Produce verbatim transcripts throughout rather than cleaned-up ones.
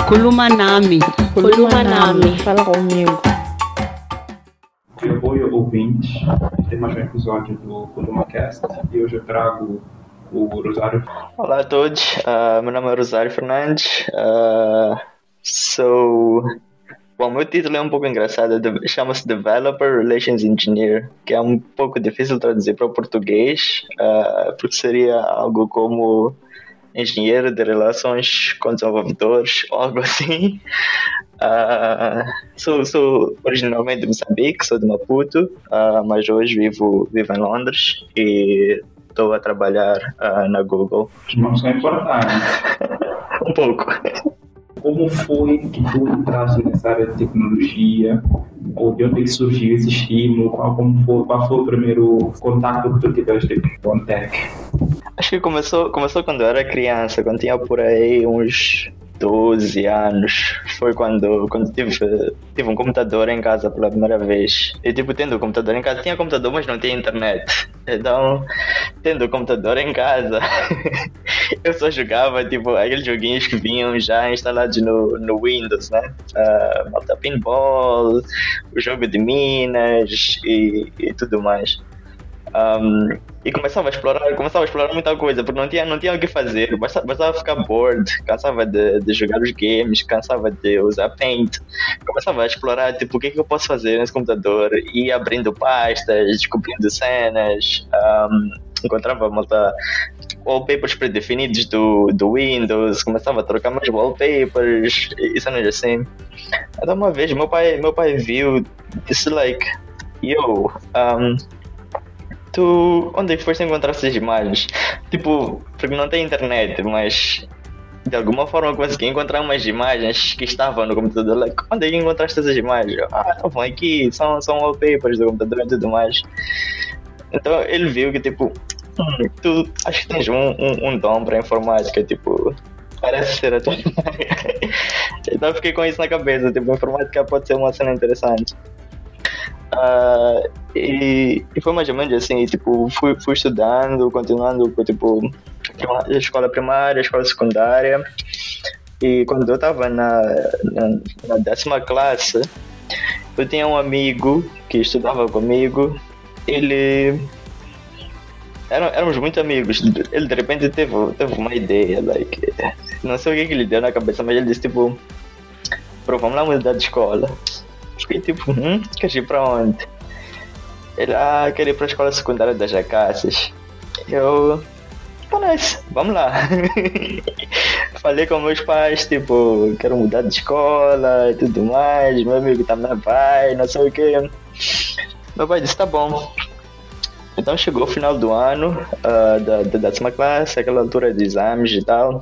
Kuluma nami. Kuluma nami. Fala comigo. Eu oi, ouvintes. Este é mais um episódio do KulumaCast e hoje eu trago o Rosário. Olá a todos, uh, meu nome é Rosário Fernandes. Uh, sou. Bom, meu título é um pouco engraçado, de- chama-se Developer Relations Engineer, que é um pouco difícil traduzir para o português, uh, porque seria algo como engenheiro de relações com desenvolvedores, ou algo assim. Uh, sou, sou originalmente de Moçambique, sou de Maputo, uh, mas hoje vivo, vivo em Londres e estou a trabalhar uh, na Google. Os nomes são importantes. Um pouco. Como foi que tu entraste nessa área de tecnologia? Ou de onde é que surgiu esse estímulo? Qual, como foi, qual foi o primeiro contato que tu tiveste com tech? Acho que começou, começou quando eu era criança, quando tinha por aí uns doze anos. Foi quando, quando tive, tive um computador em casa pela primeira vez. E tipo, tendo o computador em casa, tinha computador, mas não tinha internet. Então, tendo o computador em casa, eu só jogava tipo aqueles joguinhos que vinham já instalados no, no Windows, né? Uh, Malta Pinball, o jogo de Minas e, e tudo mais. Um, e começava a explorar, começava a explorar muita coisa, porque não tinha, não tinha o que fazer, bastava, bastava ficar bored, cansava de, de jogar os games, cansava de usar Paint, começava a explorar tipo, o que é que eu posso fazer nesse computador, ia abrindo pastas, descobrindo cenas, um, encontrava muita wallpapers predefinidos do, do Windows, começava a trocar mais wallpapers e cenas assim. Até uma vez meu pai, meu pai viu, disse like, yo, um, tu, onde é que foste encontrar essas imagens? Tipo, porque não tem internet, mas de alguma forma consegui encontrar umas imagens que estavam no computador. Like, onde é que encontraste essas imagens? Eu, ah, estavam aqui, são, são wallpapers do computador e tudo mais. Então ele viu que tipo, hum, tu acho que tens um, um, um dom para informática, tipo, parece ser a tua. Então eu fiquei com isso na cabeça, tipo, informática pode ser uma cena interessante. Uh, e, e foi mais ou menos assim, tipo, fui, fui estudando, continuando com tipo, a escola primária, a escola secundária, e quando eu estava na, na, na décima classe, eu tinha um amigo que estudava comigo, ele, eram, éramos muito amigos, ele de repente teve, teve uma ideia, like, não sei o que, que lhe deu na cabeça, mas ele disse tipo, bro, vamos lá mudar de escola. Fiquei tipo, hum, queres ir pra onde? Ele, ah, quero ir pra escola secundária das Acácias. Eu, tá nice, vamos lá. Falei com meus pais, tipo, quero mudar de escola e tudo mais, meu amigo também vai, não sei o que. Meu pai disse, tá bom. Então chegou o final do ano, uh, da, da décima classe, aquela altura de exames e tal.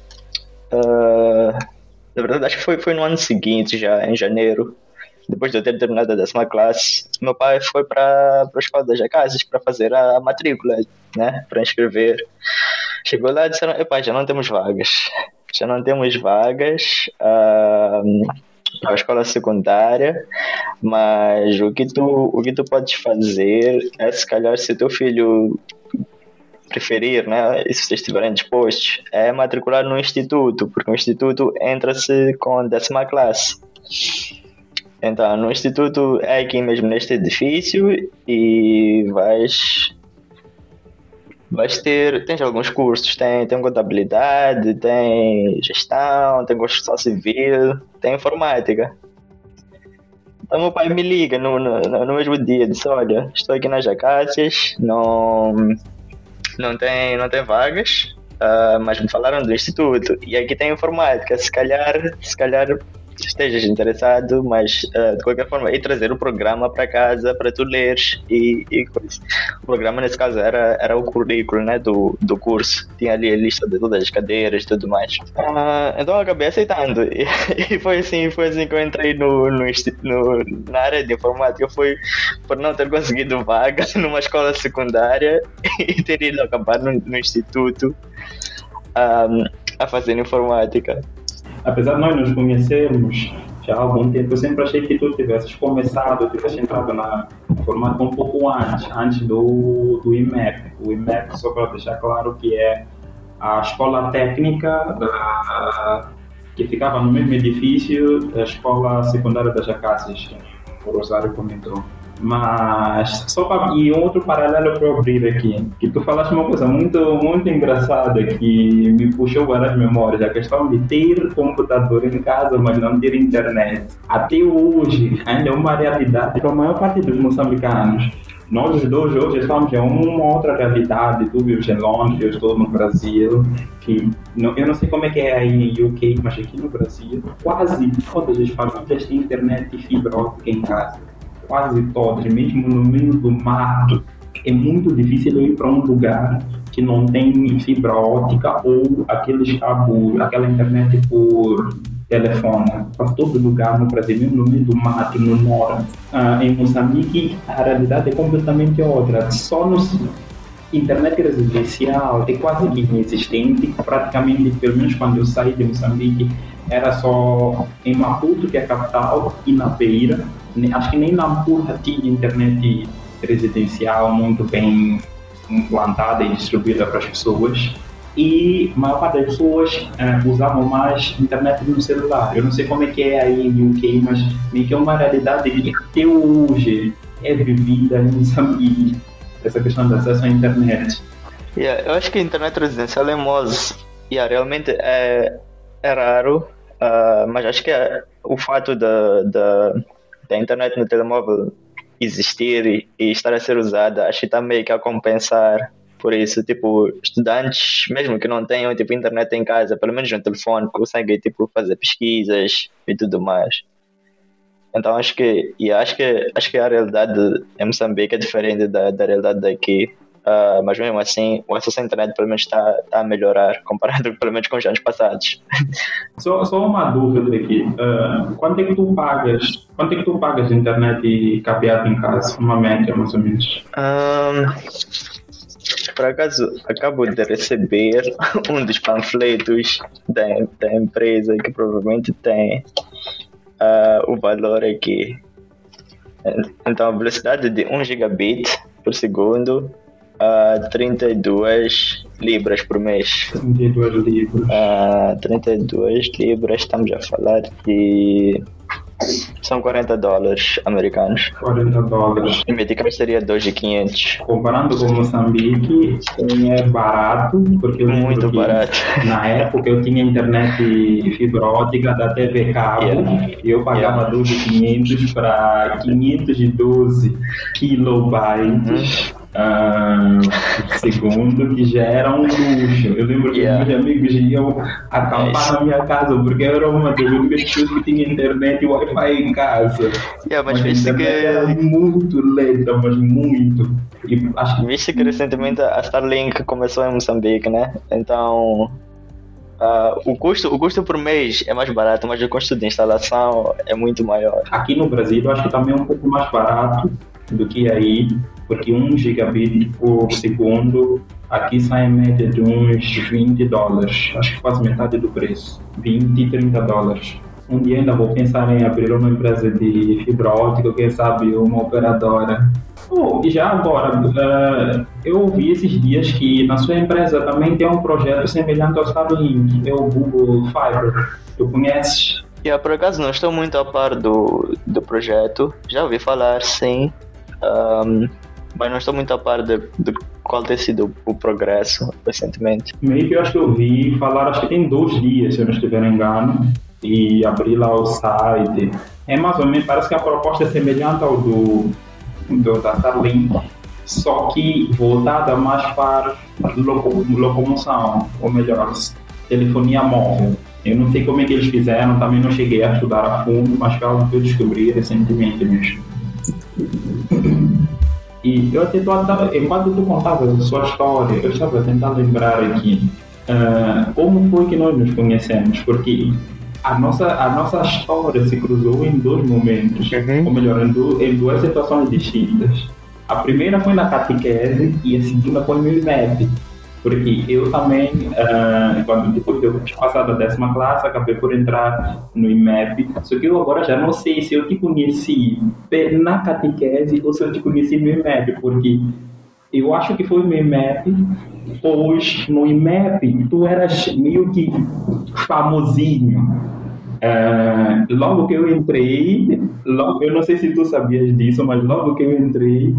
Uh, na verdade, acho que foi, foi no ano seguinte, já em janeiro. Depois de eu ter terminado a décima classe, meu pai foi para a escola das Acácias para fazer a matrícula, né? Para inscrever. Chegou lá e disseram: epá, já não temos vagas. Já não temos vagas uh, para a escola secundária, mas o que, tu, o que tu podes fazer é, se calhar, se o teu filho preferir, né? E se vocês estiverem dispostos, é matricular no instituto, porque o instituto entra-se com décima classe. Então, no instituto é aqui mesmo neste edifício e vais, vais ter, tens alguns cursos, tem, tem contabilidade, tem gestão, tem construção civil, tem informática. Então meu pai me liga no, no, no mesmo dia, disse, olha, estou aqui nas Acácias, não, não, tem, não tem vagas, uh, mas me falaram do instituto e aqui tem informática, se calhar, se calhar estejas interessado, mas uh, de qualquer forma, ir trazer o programa para casa para tu leres e, e coisa. O programa nesse caso era, era o currículo, né, do, do curso, tinha ali a lista de todas as cadeiras e tudo mais. Uh, então eu acabei aceitando e, e foi assim, foi assim que eu entrei no, no, no, na área de informática. Foi por não ter conseguido vaga numa escola secundária e ter ido acabar no, no instituto um, a fazer informática. Apesar de nós nos conhecermos já há algum tempo, eu sempre achei que tu tivesses começado, tivesse entrado na informática um pouco antes, antes do, do I M E P. O I M E P, só para deixar claro, que é a escola técnica da, que ficava no mesmo edifício da Escola Secundária das Acácias, o Rosário comentou. Mas, só para, e um outro paralelo para eu abrir aqui, que tu falaste uma coisa muito, muito engraçada que me puxou várias memórias, a questão de ter computador em casa, mas não ter internet. Até hoje, ainda é uma realidade para a maior parte dos moçambicanos. Nós os dois hoje estamos em uma outra realidade, tu vives em Londres, eu estou no Brasil, que não, eu não sei como é que é aí em U K, mas aqui no Brasil, quase todas as famílias têm internet e fibra óptica em casa. Quase todas, mesmo no meio do mato. É muito difícil eu ir para um lugar que não tem fibra óptica ou aqueles cabos, aquela internet por telefone. Para todo lugar no Brasil, mesmo no meio do mato, no norte. Ah, em Moçambique, a realidade é completamente outra. Só no internet residencial é quase inexistente. Praticamente, pelo menos quando eu saí de Moçambique, era só em Maputo, que é a capital, e na Beira. Acho que nem Nampula tinha internet residencial muito bem implantada e distribuída para as pessoas. E a maior parte das pessoas uh, usavam mais internet no celular. Eu não sei como é que é aí em U K, mas meio que é uma realidade que até hoje é vivida em Moçambique, essa questão de acesso à internet. Yeah, eu acho que a internet residencial é Moz. Yeah, realmente é, é raro, uh, mas acho que é o fato da, da, da internet no telemóvel existir e, e estar a ser usada, acho que está meio que a compensar por isso. Tipo, estudantes, mesmo que não tenham tipo, internet em casa, pelo menos no telefone, conseguem tipo, fazer pesquisas e tudo mais. Então acho que, e acho que, acho que a realidade em Moçambique é diferente da, da realidade daqui. Uh, mas mesmo assim, o acesso à internet pelo menos está tá a melhorar comparado pelo menos com os anos passados. Só, só uma dúvida aqui. Uh, quanto é que tu pagas? Quanto é que tu pagas de internet e cabeado em casa? Uma média, mais ou menos. Um, por acaso, acabo de receber um dos panfletos da, da empresa que provavelmente tem uh, o valor aqui. Então, a velocidade de um gigabit por segundo, uh, trinta e duas libras por mês. trinta e duas libras. Uh, trinta e duas libras, estamos a falar de... São quarenta dólares americanos. quarenta dólares. E medicamente seria dois mil e quinhentos. Comparando com Moçambique, é barato, porque eu muito barato. Na época eu tinha internet e fibra óptica da T V cabo, yeah. E eu pagava yeah. dois mil e quinhentos para quinhentos e doze kilobytes. Uhum. Uh, segundo, que já era um luxo. Eu lembro que yeah. meus amigos iam acampar é na minha casa porque eu era uma das únicas pessoas que tinha internet e Wi-Fi em casa. Yeah, mas mas viste que era muito lenta, mas muito. E acho que... Viste que recentemente a Starlink começou em Moçambique, né? Então uh, o, custo, o custo por mês é mais barato, mas o custo de instalação é muito maior. Aqui no Brasil eu acho que também é um pouco mais barato do que aí, porque um gigabit por segundo aqui sai em média de uns vinte dólares, acho que quase metade do preço, vinte, trinta dólares. Um dia ainda vou pensar em abrir uma empresa de fibra óptica, quem sabe uma operadora. Oh, e já agora, uh, eu ouvi esses dias que na sua empresa também tem um projeto semelhante ao Starlink, é o Google Fiber. Tu conheces? Yeah, por acaso não estou muito a par do, do projeto, já ouvi falar, sim. Um, mas não estou muito a par de, de qual tem sido o progresso recentemente. Meio que eu acho que eu ouvi falar, acho que tem dois dias, se eu não estiver engano, e abri lá o site. É mais ou menos, parece que a proposta é semelhante ao do, do da Starlink, só que voltada mais para loco, locomoção, ou melhor, telefonia móvel. Eu não sei como é que eles fizeram, também não cheguei a estudar a fundo, mas foi algo que eu descobri recentemente mesmo. E eu até estava, enquanto tu contava a sua história, eu estava a tentar lembrar aqui uh, como foi que nós nos conhecemos, porque a nossa, a nossa história se cruzou em dois momentos, uhum. ou melhor, em, do, em duas situações distintas. A primeira foi na catequese e a segunda foi no I M E P, porque eu também, uh, quando depois de eu passar da décima classe, acabei por entrar no I M E P, só que eu agora já não sei se eu te conheci na catequese ou se eu te conheci no I M E P, porque Eu acho que foi no I M E P, pois no I M E P tu eras meio que famosinho. Uh, logo que eu entrei, logo, eu não sei se tu sabias disso, mas logo que eu entrei,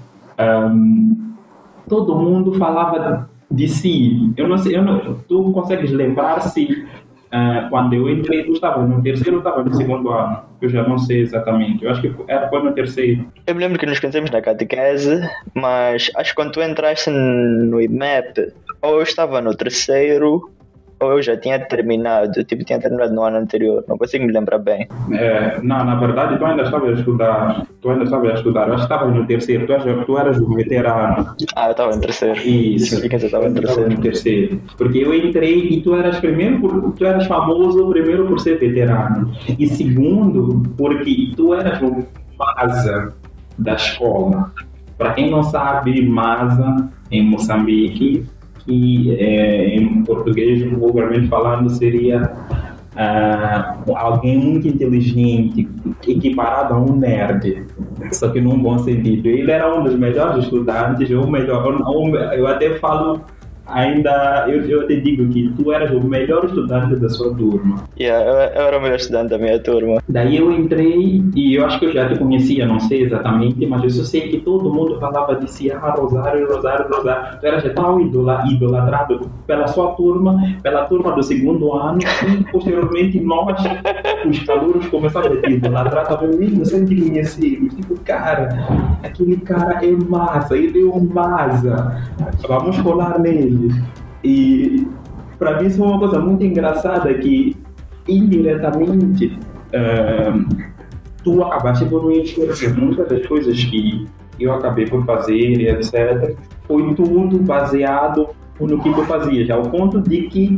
um, todo mundo falava de si. Eu não sei, eu não, tu consegues lembrar se uh, quando eu entrei, tu estava no terceiro ou estava no segundo ano? Eu já não sei exatamente. Eu acho que era, foi no terceiro. Eu me lembro que nos conhecemos na catequese, mas acho que quando tu entraste no I M E P, ou eu estava no terceiro, ou eu já tinha terminado, tipo, tinha terminado no ano anterior, não consigo me lembrar bem. É, não, na verdade, tu ainda estavas a estudar, tu ainda estavas a estudar, eu acho que estavas no terceiro, tu eras, tu eras o veterano. Ah, eu estava no terceiro. Isso, eu estava no terceiro. no terceiro. Porque eu entrei e tu eras primeiro, por, tu eras famoso primeiro por ser veterano, e segundo, porque tu eras o Maza da escola. Para quem não sabe, Maza, em Moçambique, que é, em português, vulgarmente falando, seria uh, alguém muito inteligente, equiparado a um nerd, só que num bom sentido. Ele era um dos melhores estudantes, ou melhor, eu até falo, ainda, eu, eu te digo que tu eras o melhor estudante da sua turma. Yeah, eu, eu era o melhor estudante da minha turma. Daí eu entrei e eu acho que eu já te conhecia, não sei exatamente, mas eu só sei que todo mundo falava de si, ah, Rosário, Rosário, Rosário. Tu eras tão idola, idolatrado pela sua turma, pela turma do segundo ano, e posteriormente nós, os calouros, começamos a te idolatrar também, mesmo sem te conhecer. Tipo, cara, aquele cara é massa, ele é um massa, vamos colar nele. E para mim isso é uma coisa muito engraçada que indiretamente uh, tu acabaste por me enxergar. Muitas das coisas que eu acabei por fazer e etcétera foi tudo baseado no que tu fazias, ao ponto de que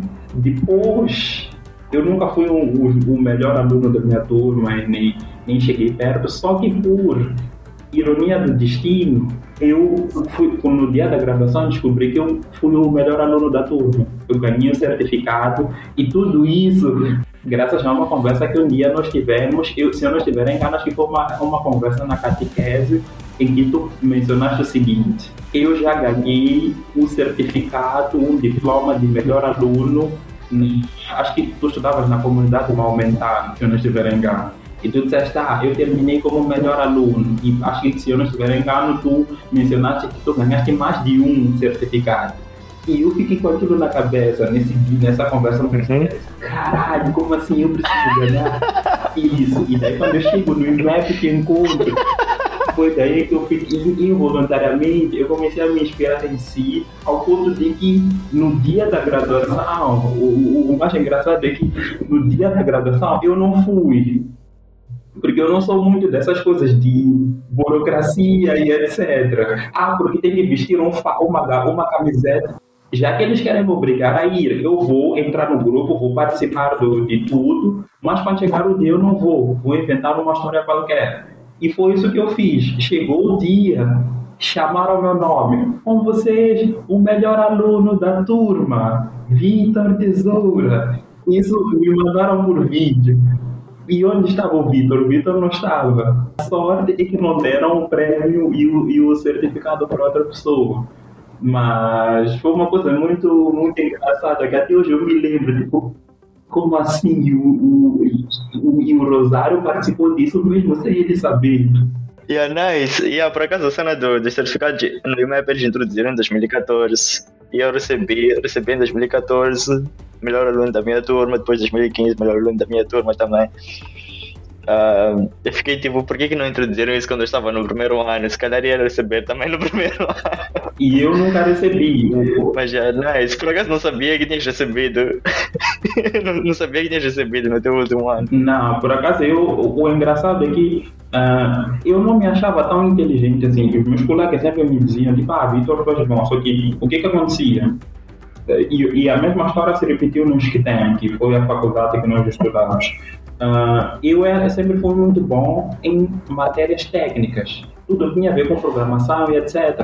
depois eu nunca fui o, o, o melhor aluno da minha turma, nem, nem cheguei perto, só que por ironia do destino, eu fui, no dia da graduação, descobri que eu fui o melhor aluno da turma. Eu ganhei o certificado e tudo isso graças a uma conversa que um dia nós tivemos, eu, se eu não estiver enganado, acho que foi uma, uma conversa na catequese em que tu mencionaste o seguinte: eu já ganhei um certificado, um diploma de melhor aluno, acho que tu estudavas na comunidade Maomentana, se eu não estiver enganado. E tu disseste, ah, eu terminei como melhor aluno. E acho que, se eu não estiver engano, tu mencionaste que tu ganhaste mais de um certificado. E eu fiquei com aquilo na cabeça, nesse, nessa conversa. Uhum. Caralho, como assim eu preciso ganhar isso? E daí quando eu chego no I M E P que encontro, foi daí que eu fiquei involuntariamente, eu comecei a me inspirar em si, ao ponto de que no dia da graduação, o, o mais engraçado é que no dia da graduação eu não fui. Porque eu não sou muito dessas coisas de burocracia e etcétera. Ah, porque tem que vestir um, uma, uma camiseta. Já que eles querem me obrigar a ir, eu vou entrar no grupo, vou participar do, de tudo, mas quando chegar o dia eu não vou. Vou inventar uma história qualquer. E foi isso que eu fiz. Chegou o dia, chamaram meu nome. Com vocês, o melhor aluno da turma, Vitor Tesoura. Isso me mandaram por vídeo. E onde estava o Vitor? O Vitor não estava. A sorte é que não deram o prêmio e o, e o certificado para outra pessoa. Mas foi uma coisa muito, muito engraçada, que até hoje eu me lembro, tipo, como assim o, o, o, o Rosário participou disso mesmo sem ele saber. Yeah, nice. Yeah, por acaso a cena do, dos certificados no I M E P eles introduziram em dois mil e catorze. E eu recebi, recebi em dois mil e catorze, melhor aluno da minha turma, depois de dois mil e quinze, melhor aluno da minha turma também. Uh, eu fiquei tipo, por que que não introduziram isso quando eu estava no primeiro ano? Se calhar ia receber também no primeiro ano. E eu nunca recebi. Mas já, nice. Por acaso não sabia que tinhas recebido. não, não sabia que tinhas recebido no teu último ano. Não, por acaso eu, o, o engraçado é que uh, eu não me achava tão inteligente assim. Os meus colegas sempre me diziam, tipo, ah, Vitor, tu és bom. Só que o que que acontecia? E, e a mesma história se repetiu no SCTEM, que foi a faculdade que nós estudávamos. Uh, eu era, sempre fui muito bom em matérias técnicas. Tudo tinha a ver com programação e etcétera.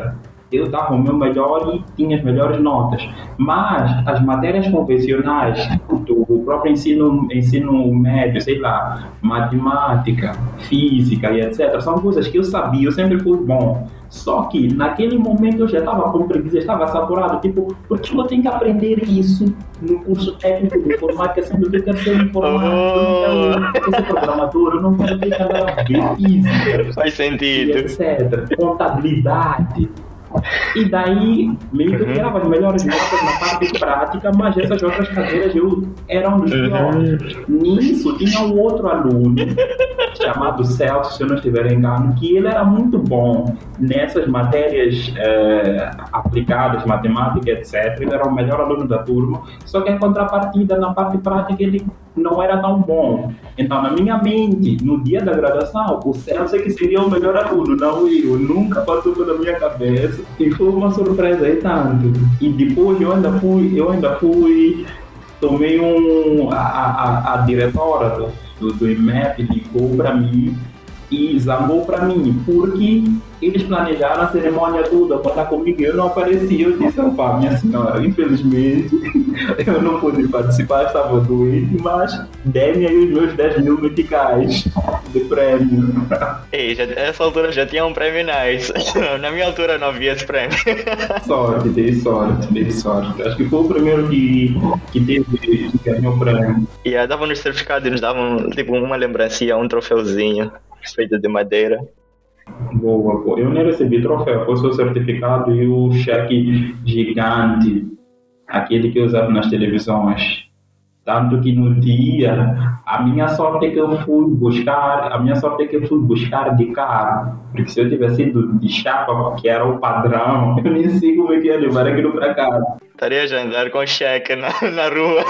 eu dava o meu melhor e tinha as melhores notas. Mas as matérias convencionais do próprio ensino, ensino médio, sei lá, matemática, física e etcétera, são coisas que eu sabia, eu sempre fui bom. Só que naquele momento eu já estava com preguiça, estava saturado, tipo, por que eu tenho que aprender isso no curso técnico de informática, sendo que eu quero ser informático, oh. eu quero ser programador, eu não quero ter que andar a ver física. Faz sentido. etcétera. Contabilidade. E daí, meio que eu tirava as melhores notas na parte prática, mas essas outras cadeiras eu era um dos piores. Nisso, tinha um outro aluno, chamado Celso, se eu não estiver engano, que ele era muito bom nessas matérias é, aplicadas, matemática, etcétera. Ele era o melhor aluno da turma, só que em contrapartida, na parte prática, ele não era tão bom. Então, na minha mente, no dia da graduação, o Celso é que seria o melhor aluno, não eu. Nunca passou pela minha cabeça. E foi uma surpresa aí tanto. E depois eu ainda fui, eu ainda fui, tomei um, a, a, a diretora do, do, do I M E P ligou para mim e zangou para mim, porque eles planejaram a cerimônia toda, contar comigo, eu não apareci. Eu disse, opa, minha senhora, infelizmente eu não pude participar, estava doente, mas dê-me aí os meus dez mil meticais de prêmio. Ei, já, nessa altura já tinha um prêmio nice. Na minha altura não havia esse prêmio. Sorte, dei sorte, dei sorte. Acho que foi o primeiro que, que teve, que ganhou o prêmio. E yeah, davam-nos certificado e nos davam tipo uma lembrancinha, um troféuzinho feito de madeira. Boa, boa. Eu nem recebi troféu, foi só o certificado e o cheque gigante, aquele que eu usava nas televisões. Tanto que no dia, a minha sorte é que eu fui buscar, a minha sorte é que eu fui buscar de carro. Porque se eu tivesse ido de chapa, que era o padrão, eu nem sei como é que ia levar aquilo para casa. Estaria a andar com cheque na, na rua.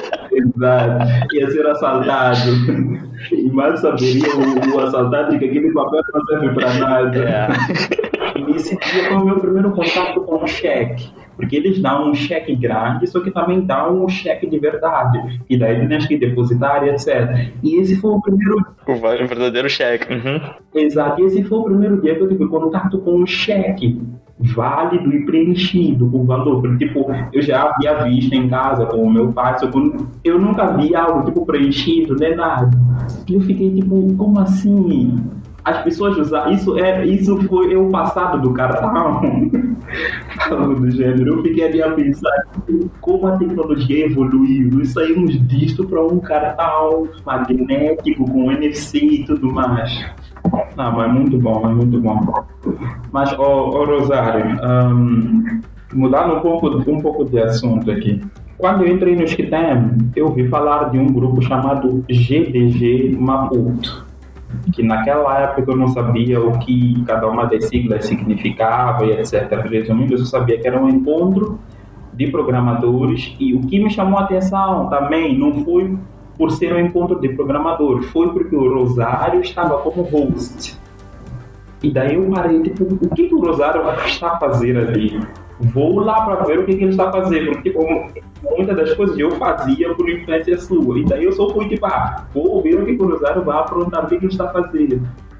Exato, ia ser assaltado. E mal saberia o, o assaltante que aquele papel não serve para nada. Yeah. E nesse dia foi o meu primeiro contato com o cheque. Porque eles dão um cheque grande, só que também dão um cheque de verdade. E daí tens que depositar e etcétera. E esse foi o primeiro... O verdadeiro cheque. Uhum. Exato, e esse foi o primeiro dia que eu tive contato com o cheque válido e preenchido com valor. Porque, tipo, eu já havia visto em casa com o meu pai, só que eu nunca vi algo tipo preenchido, nem nada. E eu fiquei tipo, como assim? As pessoas usam isso, é, isso foi o passado do cartão. Algo do gênero. Eu fiquei ali a pensar como a tecnologia evoluiu. Nós saímos disto para um cartão magnético com N F C e tudo mais. Não, mas é muito bom, é muito bom. Mas, ô oh, oh, Rosário, um, mudando um pouco, um pouco de assunto aqui. Quando eu entrei no Skitem, eu ouvi falar de um grupo chamado G D G Maputo, que naquela época eu não sabia o que cada uma das siglas significava e etcétera. Resumindo, eu só sabia que era um encontro de programadores, e o que me chamou a atenção também não foi por ser um encontro de programadores, foi porque o Rosário estava como host. E daí eu parei, tipo, o que, que o Rosário está a fazer ali? Vou lá para ver o que, que ele está a fazer, porque tipo, muitas das coisas eu fazia por influência sua. E daí eu só fui tipo, ah, vou ver o que, que o Rosário vai aprontar, o que, que ele está a fazer.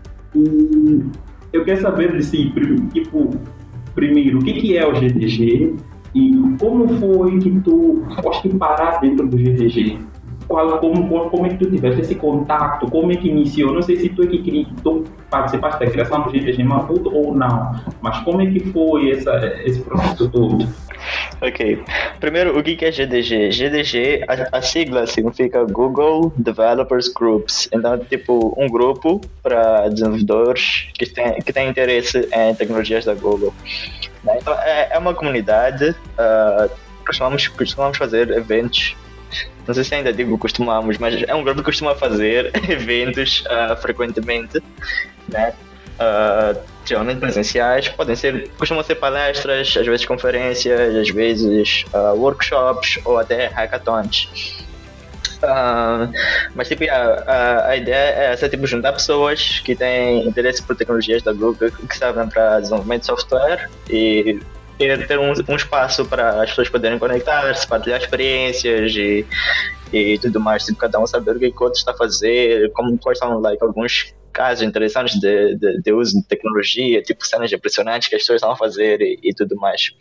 E eu quero saber de si, tipo, primeiro, o que, que é o G D G e como foi que tu foste parar dentro do G D G? Qual, como, como é que tu tiveste esse contato? Como é que iniciou? Não sei se tu é que tu participaste da criação do G D G Maputo ou não, mas como é que foi essa, esse processo todo? Ok. Primeiro, o que é G D G? G D G, a, a sigla significa Google Developers Groups. Então, tipo, um grupo para desenvolvedores que têm que tem interesse em tecnologias da Google. Então, é, é uma comunidade, uh, costumamos, costumamos fazer eventos. Não sei se ainda digo costumamos, mas é um grupo que costuma fazer eventos uh, frequentemente, né? Uh, geralmente presenciais, podem ser, costumam ser palestras, às vezes conferências, às vezes uh, workshops ou até hackathons. Uh, mas tipo, a, a, a ideia é essa, tipo, juntar pessoas que têm interesse por tecnologias da Google, que servem para desenvolvimento de software, e ter, ter um, um espaço para as pessoas poderem conectar-se, partilhar experiências e, e tudo mais, tipo, cada um saber o que o outro está a fazer, como, quais são like, alguns casos interessantes de, de, de uso de tecnologia, tipo cenas impressionantes que as pessoas estão a fazer e, e tudo mais.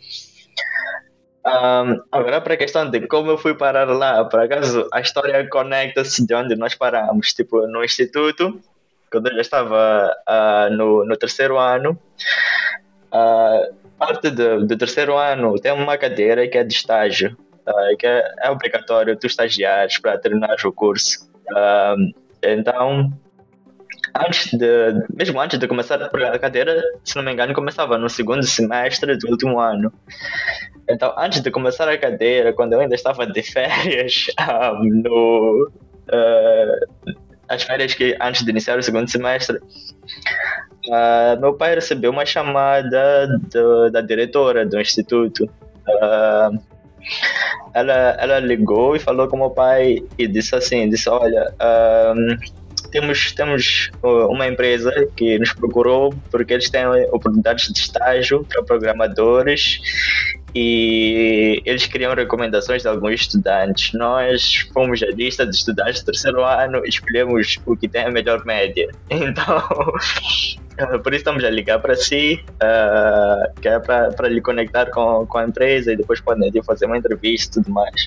Um, agora, para a questão de como eu fui parar lá, por acaso a história conecta-se de onde nós paramos, tipo no instituto, quando eu já estava uh, no, no terceiro ano. Uh, parte do, do terceiro ano tem uma cadeira que é de estágio, uh, que é, é obrigatório tu estagiares para terminar o curso. Uh, então, antes de, mesmo antes de começar a cadeira, se não me engano, começava no segundo semestre do último ano. Então, antes de começar a cadeira, quando eu ainda estava de férias, um, no, uh, as férias que antes de iniciar o segundo semestre, uh, meu pai recebeu uma chamada de, da diretora do instituto. Uh, ela, ela ligou e falou com meu pai e disse assim, disse, olha, um, temos, temos uma empresa que nos procurou porque eles têm oportunidades de estágio para programadores e eles queriam recomendações de alguns estudantes. Nós fomos a lista de estudantes do terceiro ano e escolhemos o que tem a melhor média. Então, por isso estamos a ligar para si, uh, que é para lhe conectar com, com a empresa e depois podem fazer uma entrevista e tudo mais.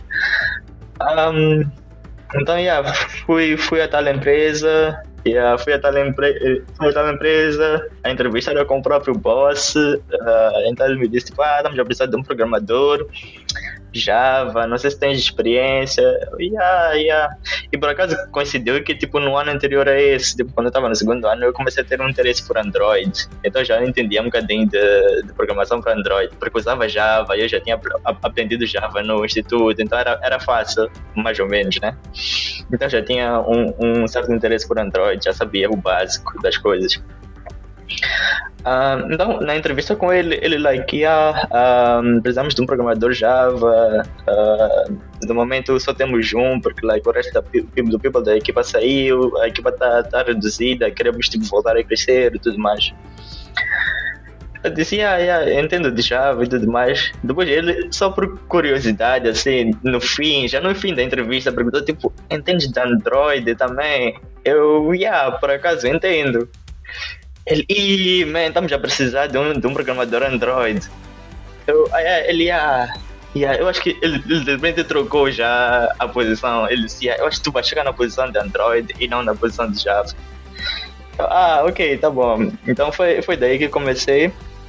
Um, então, yeah, fui, fui a tal empresa. Yeah, fui, a tal empre... fui a tal empresa, a entrevista era com o próprio boss, uh, então ele me disse, tipo, ah, estamos a precisar de um programador, Java, não sei se tens experiência, yeah, yeah. E por acaso coincidiu que tipo, no ano anterior a esse, tipo, quando eu estava no segundo ano, eu comecei a ter um interesse por Android, então já entendia um bocadinho de, de programação para Android, porque usava Java, eu já tinha aprendido Java no instituto, então era, era fácil, mais ou menos, né? Então já tinha um, um certo interesse por Android, já sabia o básico das coisas. Uh, então, na entrevista com ele, ele like, yeah, um, precisamos de um programador Java, uh, no momento só temos um, porque like, o resto da, do people da equipa saiu, a equipa está tá reduzida, queremos tipo, voltar a crescer e tudo mais. Eu disse, yeah, yeah, entendo de Java e tudo mais. Depois ele, só por curiosidade, assim, no fim, já no fim da entrevista, perguntou, tipo, entende de Android também? Eu, yeah, por acaso entendo. Ele, ih, man, estamos a precisar de um, de um programador Android. Eu, ah, yeah, ele, ah, yeah, eu acho que ele, ele de repente trocou já a posição. Ele disse, yeah, eu acho que tu vai chegar na posição de Android e não na posição de Java. Eu, ah, ok, tá bom. Então foi, foi daí que comecei.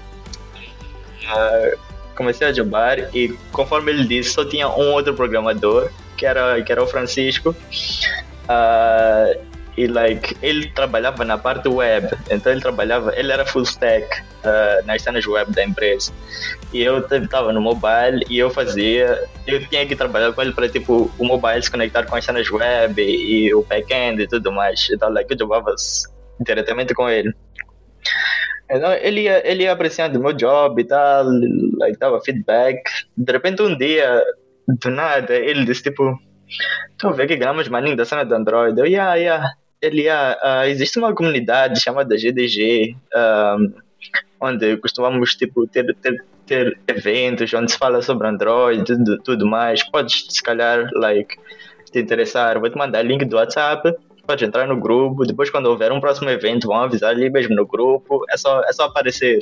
Uh, comecei a jobar e conforme ele disse, só tinha um outro programador, que era, que era o Francisco. Uh, E like, ele trabalhava na parte web, então ele trabalhava, ele era full stack uh, nas cenas web da empresa. E eu estava no mobile e eu fazia, eu tinha que trabalhar com ele para tipo o mobile se conectar com as cenas web e, e o back-end e tudo mais. Então like, eu jogava diretamente com ele. Então ele ia, ele ia apreciando o meu job e tal, like, dava feedback. De repente um dia, do nada, ele disse tipo, tu vê que ganhamos maninho da cena do Android. Eu, yeah, yeah. Ele, ah, uh, existe uma comunidade chamada G D G, um, onde costumamos tipo, ter, ter, ter eventos onde se fala sobre Android e tudo, tudo mais. Podes, se calhar, like, te interessar. Vou te mandar o link do WhatsApp, podes entrar no grupo. Depois, quando houver um próximo evento, vão avisar ali mesmo no grupo. É só, é só aparecer.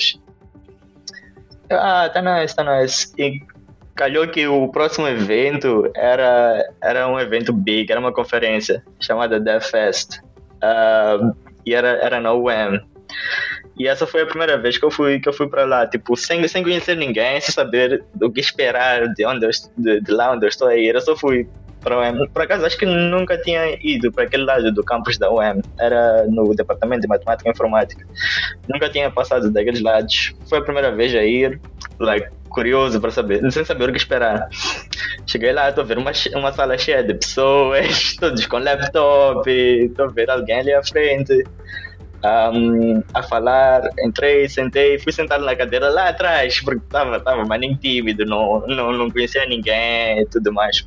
Ah, tá nice, tá nice. E calhou que o próximo evento era, era um evento big, era uma conferência chamada DevFest. Uh, e era, era na U M. E essa foi a primeira vez que eu fui, que eu fui para lá, tipo, sem, sem conhecer ninguém, sem saber o que esperar, de, onde eu, de, de lá onde eu estou a ir. Eu só fui para a U M. Por acaso, acho que nunca tinha ido para aquele lado do campus da U M. Era no departamento de matemática e informática. Nunca tinha passado daqueles lados. Foi a primeira vez a ir, like, curioso para saber, sem saber o que esperar. Cheguei lá, estou a ver uma, uma sala cheia de pessoas, todos com laptop, estou a ver alguém ali à frente, um, a falar. Entrei, sentei, fui sentar na cadeira lá atrás, porque estava tava maninho tímido, não, não, não conhecia ninguém e tudo mais.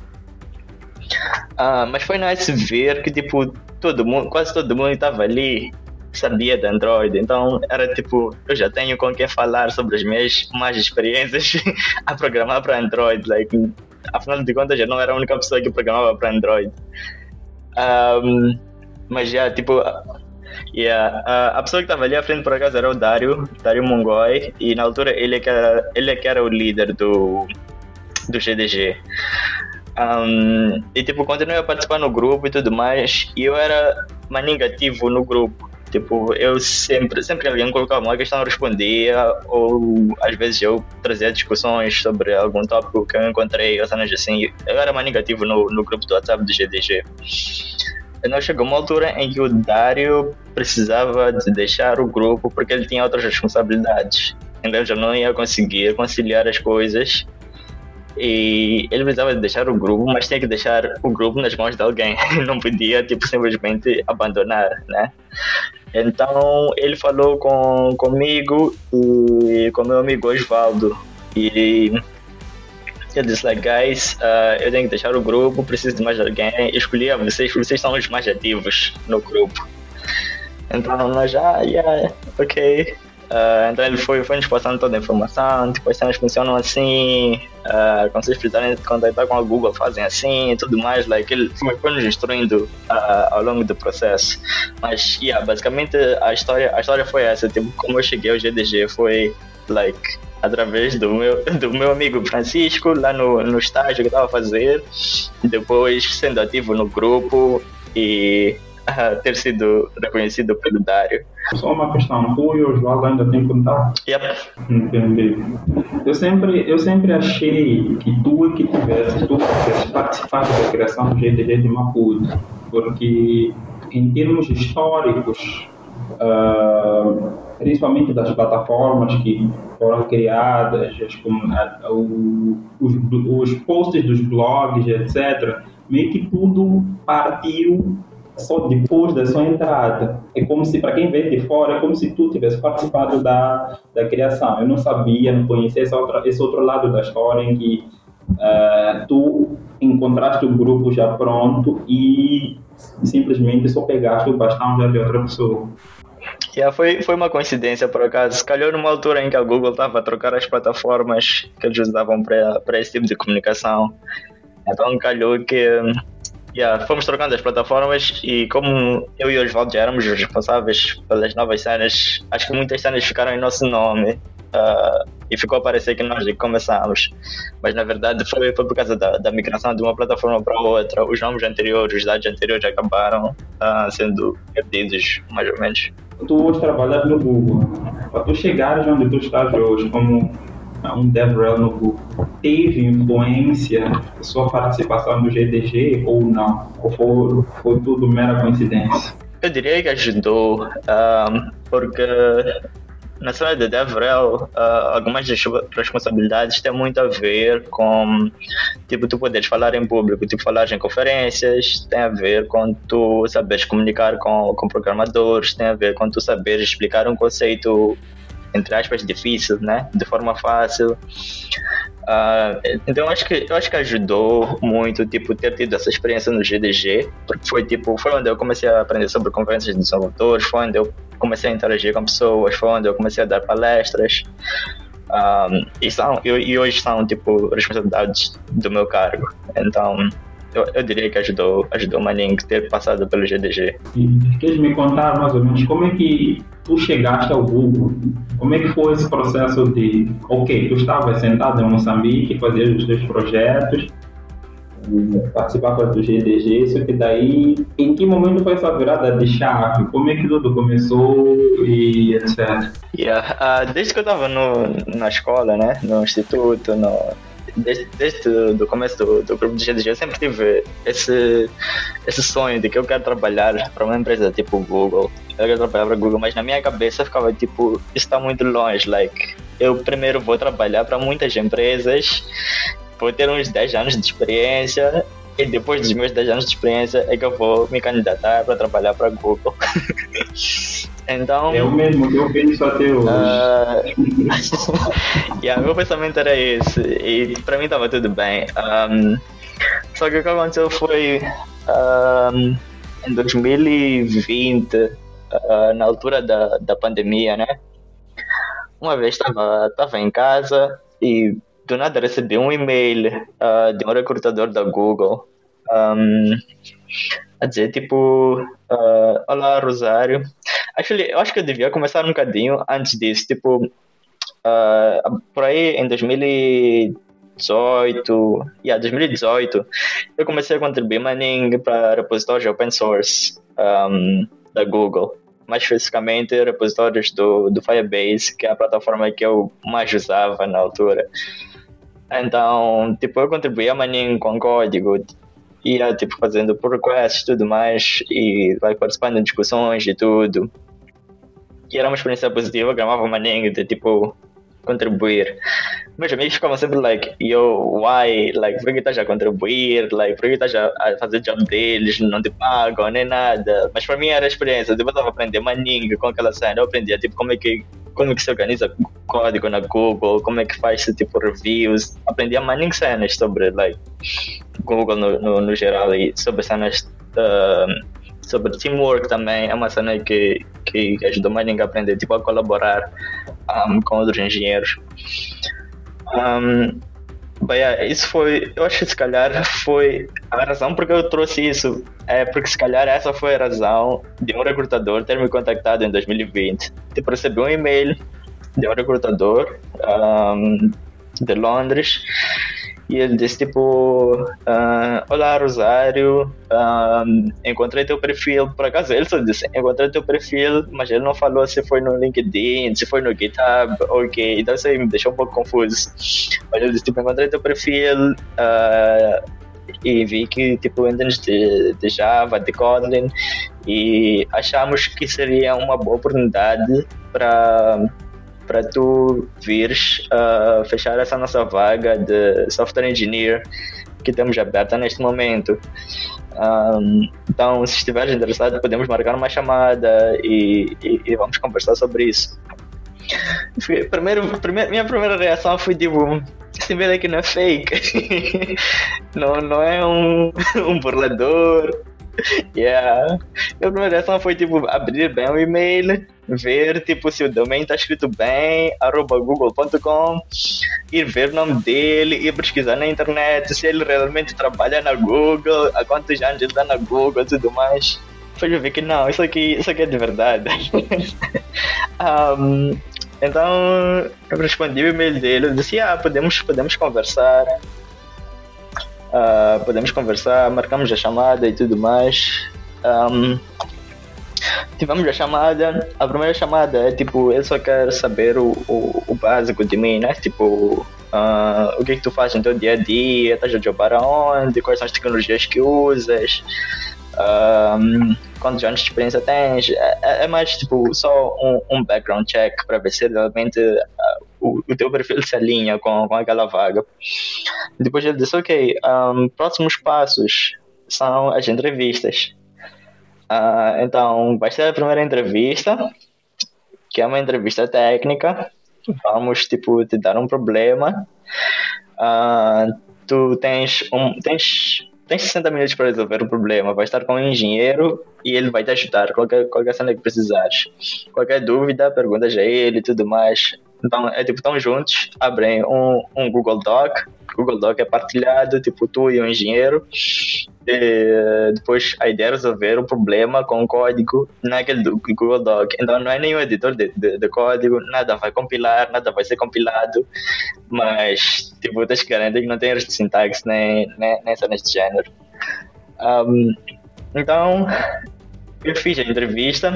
Uh, mas foi nice ver que tipo, todo mundo, quase todo mundo estava ali, sabia de Android, então era tipo, eu já tenho com quem falar sobre as minhas más experiências a programar para Android, like, afinal de contas eu não era a única pessoa que programava para Android. Um, mas já tipo, Yeah, a, a pessoa que estava ali à frente por acaso era o Dário, Dário Mongói, e na altura ele é que era, ele é que era o líder do, do G D G. Um, e tipo, continuei a participar no grupo e tudo mais, e eu era mais negativo no grupo. Tipo, eu sempre, sempre que alguém colocava uma questão eu respondia, ou às vezes eu trazia discussões sobre algum tópico que eu encontrei, ou cenas assim. Eu era mais negativo no, no grupo do WhatsApp do G D G. Então chegou uma altura em que o Dário precisava de deixar o grupo porque ele tinha outras responsabilidades. Então eu já não ia conseguir conciliar as coisas. E ele precisava de deixar o grupo, mas tinha que deixar o grupo nas mãos de alguém. Não podia, tipo, simplesmente abandonar, né? Então ele falou com, comigo e com meu amigo Osvaldo. E ele disse, like, guys, uh, eu tenho que deixar o grupo, preciso de mais alguém. Eu escolhi a vocês, vocês são os mais ativos no grupo. Então nós já, yeah, ok. Uh, então ele foi, foi nos passando toda a informação, tipo, as cenas funcionam assim, uh, quando vocês precisarem contactar com a Google fazem assim e tudo mais, like, ele foi, foi nos instruindo uh, ao longo do processo. Mas, yeah, basicamente a história, a história foi essa, tipo, como eu cheguei ao G D G foi, like, através do meu, do meu amigo Francisco, lá no, no estágio que eu estava a fazer, depois sendo ativo no grupo e uh, ter sido reconhecido pelo Dário. Só uma questão, tu e o Osvaldo ainda têm contato? Yep. Entendi. Eu sempre, eu sempre achei que tu que tivesses, tu tivesses participado da criação do G D G de Maputo, porque em termos históricos, uh, principalmente das plataformas que foram criadas, as, a, o, os, os posts dos blogs, etcétera, meio que tudo partiu só depois da sua entrada. É como se, para quem vê de fora, é como se tu tivesse participado da, da criação. Eu não sabia, não conhecia esse outro, esse outro lado da história em que uh, tu encontraste o grupo já pronto e simplesmente só pegaste o bastão já de outra pessoa. Yeah, foi, foi uma coincidência, por acaso. Calhou numa altura em que a Google estava a trocar as plataformas que eles usavam para, para esse tipo de comunicação. Então calhou que yeah, fomos trocando as plataformas e como eu e o Osvaldo já éramos responsáveis pelas novas cenas, acho que muitas cenas ficaram em nosso nome uh, e ficou a parecer que nós começámos. Mas na verdade foi, foi por causa da, da migração de uma plataforma para outra. Os nomes anteriores, os dados anteriores acabaram uh, sendo perdidos, mais ou menos. Tu hoje trabalhas no Google. Para tu chegares onde tu estás hoje, como um DevRel no Google, teve influência da sua participação no G D G ou não? Ou foi, foi tudo mera coincidência? Eu diria que ajudou, um, porque na cena de DevRel, uh, algumas das responsabilidades têm muito a ver com, tipo, tu poderes falar em público, tipo, falar em conferências, tem a ver com tu saberes comunicar com, com programadores, tem a ver com tu saberes explicar um conceito, entre aspas, difícil, né? De forma fácil. Uh, então eu acho que eu acho que ajudou muito, tipo, ter tido essa experiência no G D G, porque foi tipo, foi onde eu comecei a aprender sobre conferências de desenvolvedores, foi onde eu comecei a interagir com pessoas, foi onde eu comecei a dar palestras. Um, e, são, e, e hoje são tipo responsabilidades do meu cargo. Então eu, eu diria que ajudou, ajudou o Manning ter passado pelo G D G. E queres me contar mais ou menos como é que tu chegaste ao Google? Como é que foi esse processo de, ok, tu estavas sentado em Moçambique, fazias os teus projetos, participava do G D G, só que daí, em que momento foi essa virada de chave? Como é que tudo começou e etcétera? Yeah, uh, desde que eu estava na escola, né, no instituto, no, desde, desde o começo do, do grupo de G D G, eu sempre tive esse, esse sonho de que eu quero trabalhar para uma empresa tipo Google. Eu quero trabalhar para Google, mas na minha cabeça ficava tipo, isso está muito longe, like, eu primeiro vou trabalhar para muitas empresas, vou ter uns dez anos de experiência e depois dos meus dez anos de experiência é que eu vou me candidatar para trabalhar para Google. Então, é o mesmo que eu penso até hoje. Uh, yeah, meu pensamento era esse e para mim estava tudo bem. Um, só que o que aconteceu foi um, em dois mil e vinte, uh, na altura da, da pandemia, né? Uma vez estava estava em casa e do nada recebi um e-mail uh, de um recrutador da Google um, a dizer tipo, uh, olá Rosário, Actually, eu acho que eu devia começar um bocadinho antes disso. Tipo, uh, por aí em dois mil e dezoito, yeah, dois mil e dezoito, eu comecei a contribuir maninho para repositórios open source um, da Google. Mais especificamente, repositórios do, do Firebase, que é a plataforma que eu mais usava na altura. Então, tipo, eu contribuía maninho com código, ia, tipo, fazendo pull requests e tudo mais, e vai participando em discussões e tudo. E era uma experiência positiva, gravava maninho de, tipo, contribuir. Meus amigos ficavam sempre like, yo, why? Like, por que estás a contribuir? Like, por que estás a, a fazer job deles? Não te pagam, nem nada. Mas para mim era a experiência. Eu estava a aprender maninho com aquela cena. Eu aprendia, tipo, como é que, como é que se organiza código na Google, como é que faz, tipo, reviews. Aprendia maninho cenas sobre, like, Google no, no, no geral e sobre cenas uh, sobre teamwork também. É uma cena que, que ajudou maninho a aprender, tipo, a colaborar um, com outros engenheiros. Um, but yeah, isso foi, eu acho que se calhar foi a razão porque eu trouxe isso, é porque se calhar essa foi a razão de um recrutador ter me contactado em dois mil e vinte. Tipo, recebi um e-mail de um recrutador um, de Londres e ele disse tipo, uh, olá Rosário, um, encontrei teu perfil, por acaso ele só disse, encontrei teu perfil, mas ele não falou se foi no LinkedIn, se foi no GitHub, ok, então isso aí me deixou um pouco confuso, mas ele disse tipo, encontrei teu perfil uh, e vi que tipo, entendes de, de Java, de Kotlin e achamos que seria uma boa oportunidade para para tu vires uh, fechar essa nossa vaga de software engineer que temos aberta neste momento. Um, então, se estiveres interessado, podemos marcar uma chamada e, e, e vamos conversar sobre isso. Primeiro, primeiro, minha primeira reação foi tipo, esse e-mail aqui não é fake, não, não é um, um burlador. Yeah. Minha primeira reação foi tipo abrir bem o e-mail, ver tipo se o domain está escrito bem, arroba google ponto com, ir ver o nome dele, ir pesquisar na internet se ele realmente trabalha na Google, há quantos anos ele está na Google e tudo mais. Depois eu vi que não, isso aqui, isso aqui é de verdade. um, então eu respondi o e-mail dele, eu disse, ah, podemos, podemos conversar. Uh, podemos conversar, marcamos a chamada e tudo mais. Um, tivemos a chamada, a primeira chamada é tipo, ele só quer saber o, o, o básico de mim, né? Tipo, uh, o que é que tu fazes no teu dia a dia, estás a jogar aonde, quais são as tecnologias que usas, um, quantos anos de experiência tens. É, é mais tipo, só um, um background check para ver se realmente uh, o, o teu perfil se alinha com, com aquela vaga. Depois ele disse, ok, um, próximos passos são as entrevistas. Uh, então, vai ser a primeira entrevista, que é uma entrevista técnica. Vamos, tipo, te dar um problema. Uh, tu tens, um, tens, tens sessenta minutos para resolver o problema. Vai estar com um engenheiro e ele vai te ajudar. Qualquer, qualquer cena que precisares. Qualquer dúvida, perguntas a ele e tudo mais. Então, é tipo, estão juntos, abrem um, um Google Doc. Google Doc é partilhado, tipo, tu e o engenheiro. E depois a ideia é resolver o problema com o código naquele Google Doc. Então não é nenhum editor de, de, de código, nada vai compilar, nada vai ser compilado, mas tipo, tens que garantir que não tem erros de sintaxe nem, nem, nem cenas de género. Um, então eu fiz a entrevista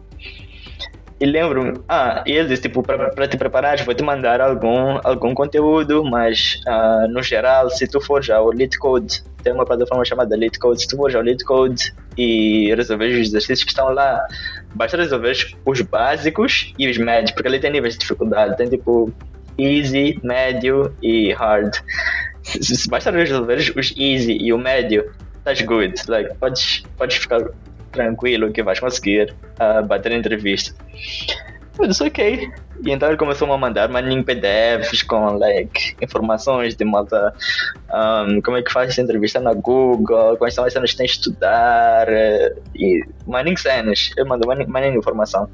e lembro-me, ah, e ele disse, tipo, para te preparares, vou te mandar algum, algum conteúdo, mas uh, no geral, se tu fores ao LeetCode, tem uma plataforma chamada LeetCode, se tu fores ao LeetCode e resolver os exercícios que estão lá, basta resolver os básicos e os médios, porque ali tem níveis de dificuldade, tem tipo easy, médio e hard. Se, se basta resolver os easy e o médio, estás good, like, podes, podes ficar tranquilo que vais conseguir uh, bater a entrevista. Eu disse ok. E então ele começou a mandar maninho P D Fs com like, informações de malta, um, como é que faz essa entrevista na Google, quais são as cenas que tens de estudar, uh, e maninho cenas. Ele mandou maninho, maninho informação.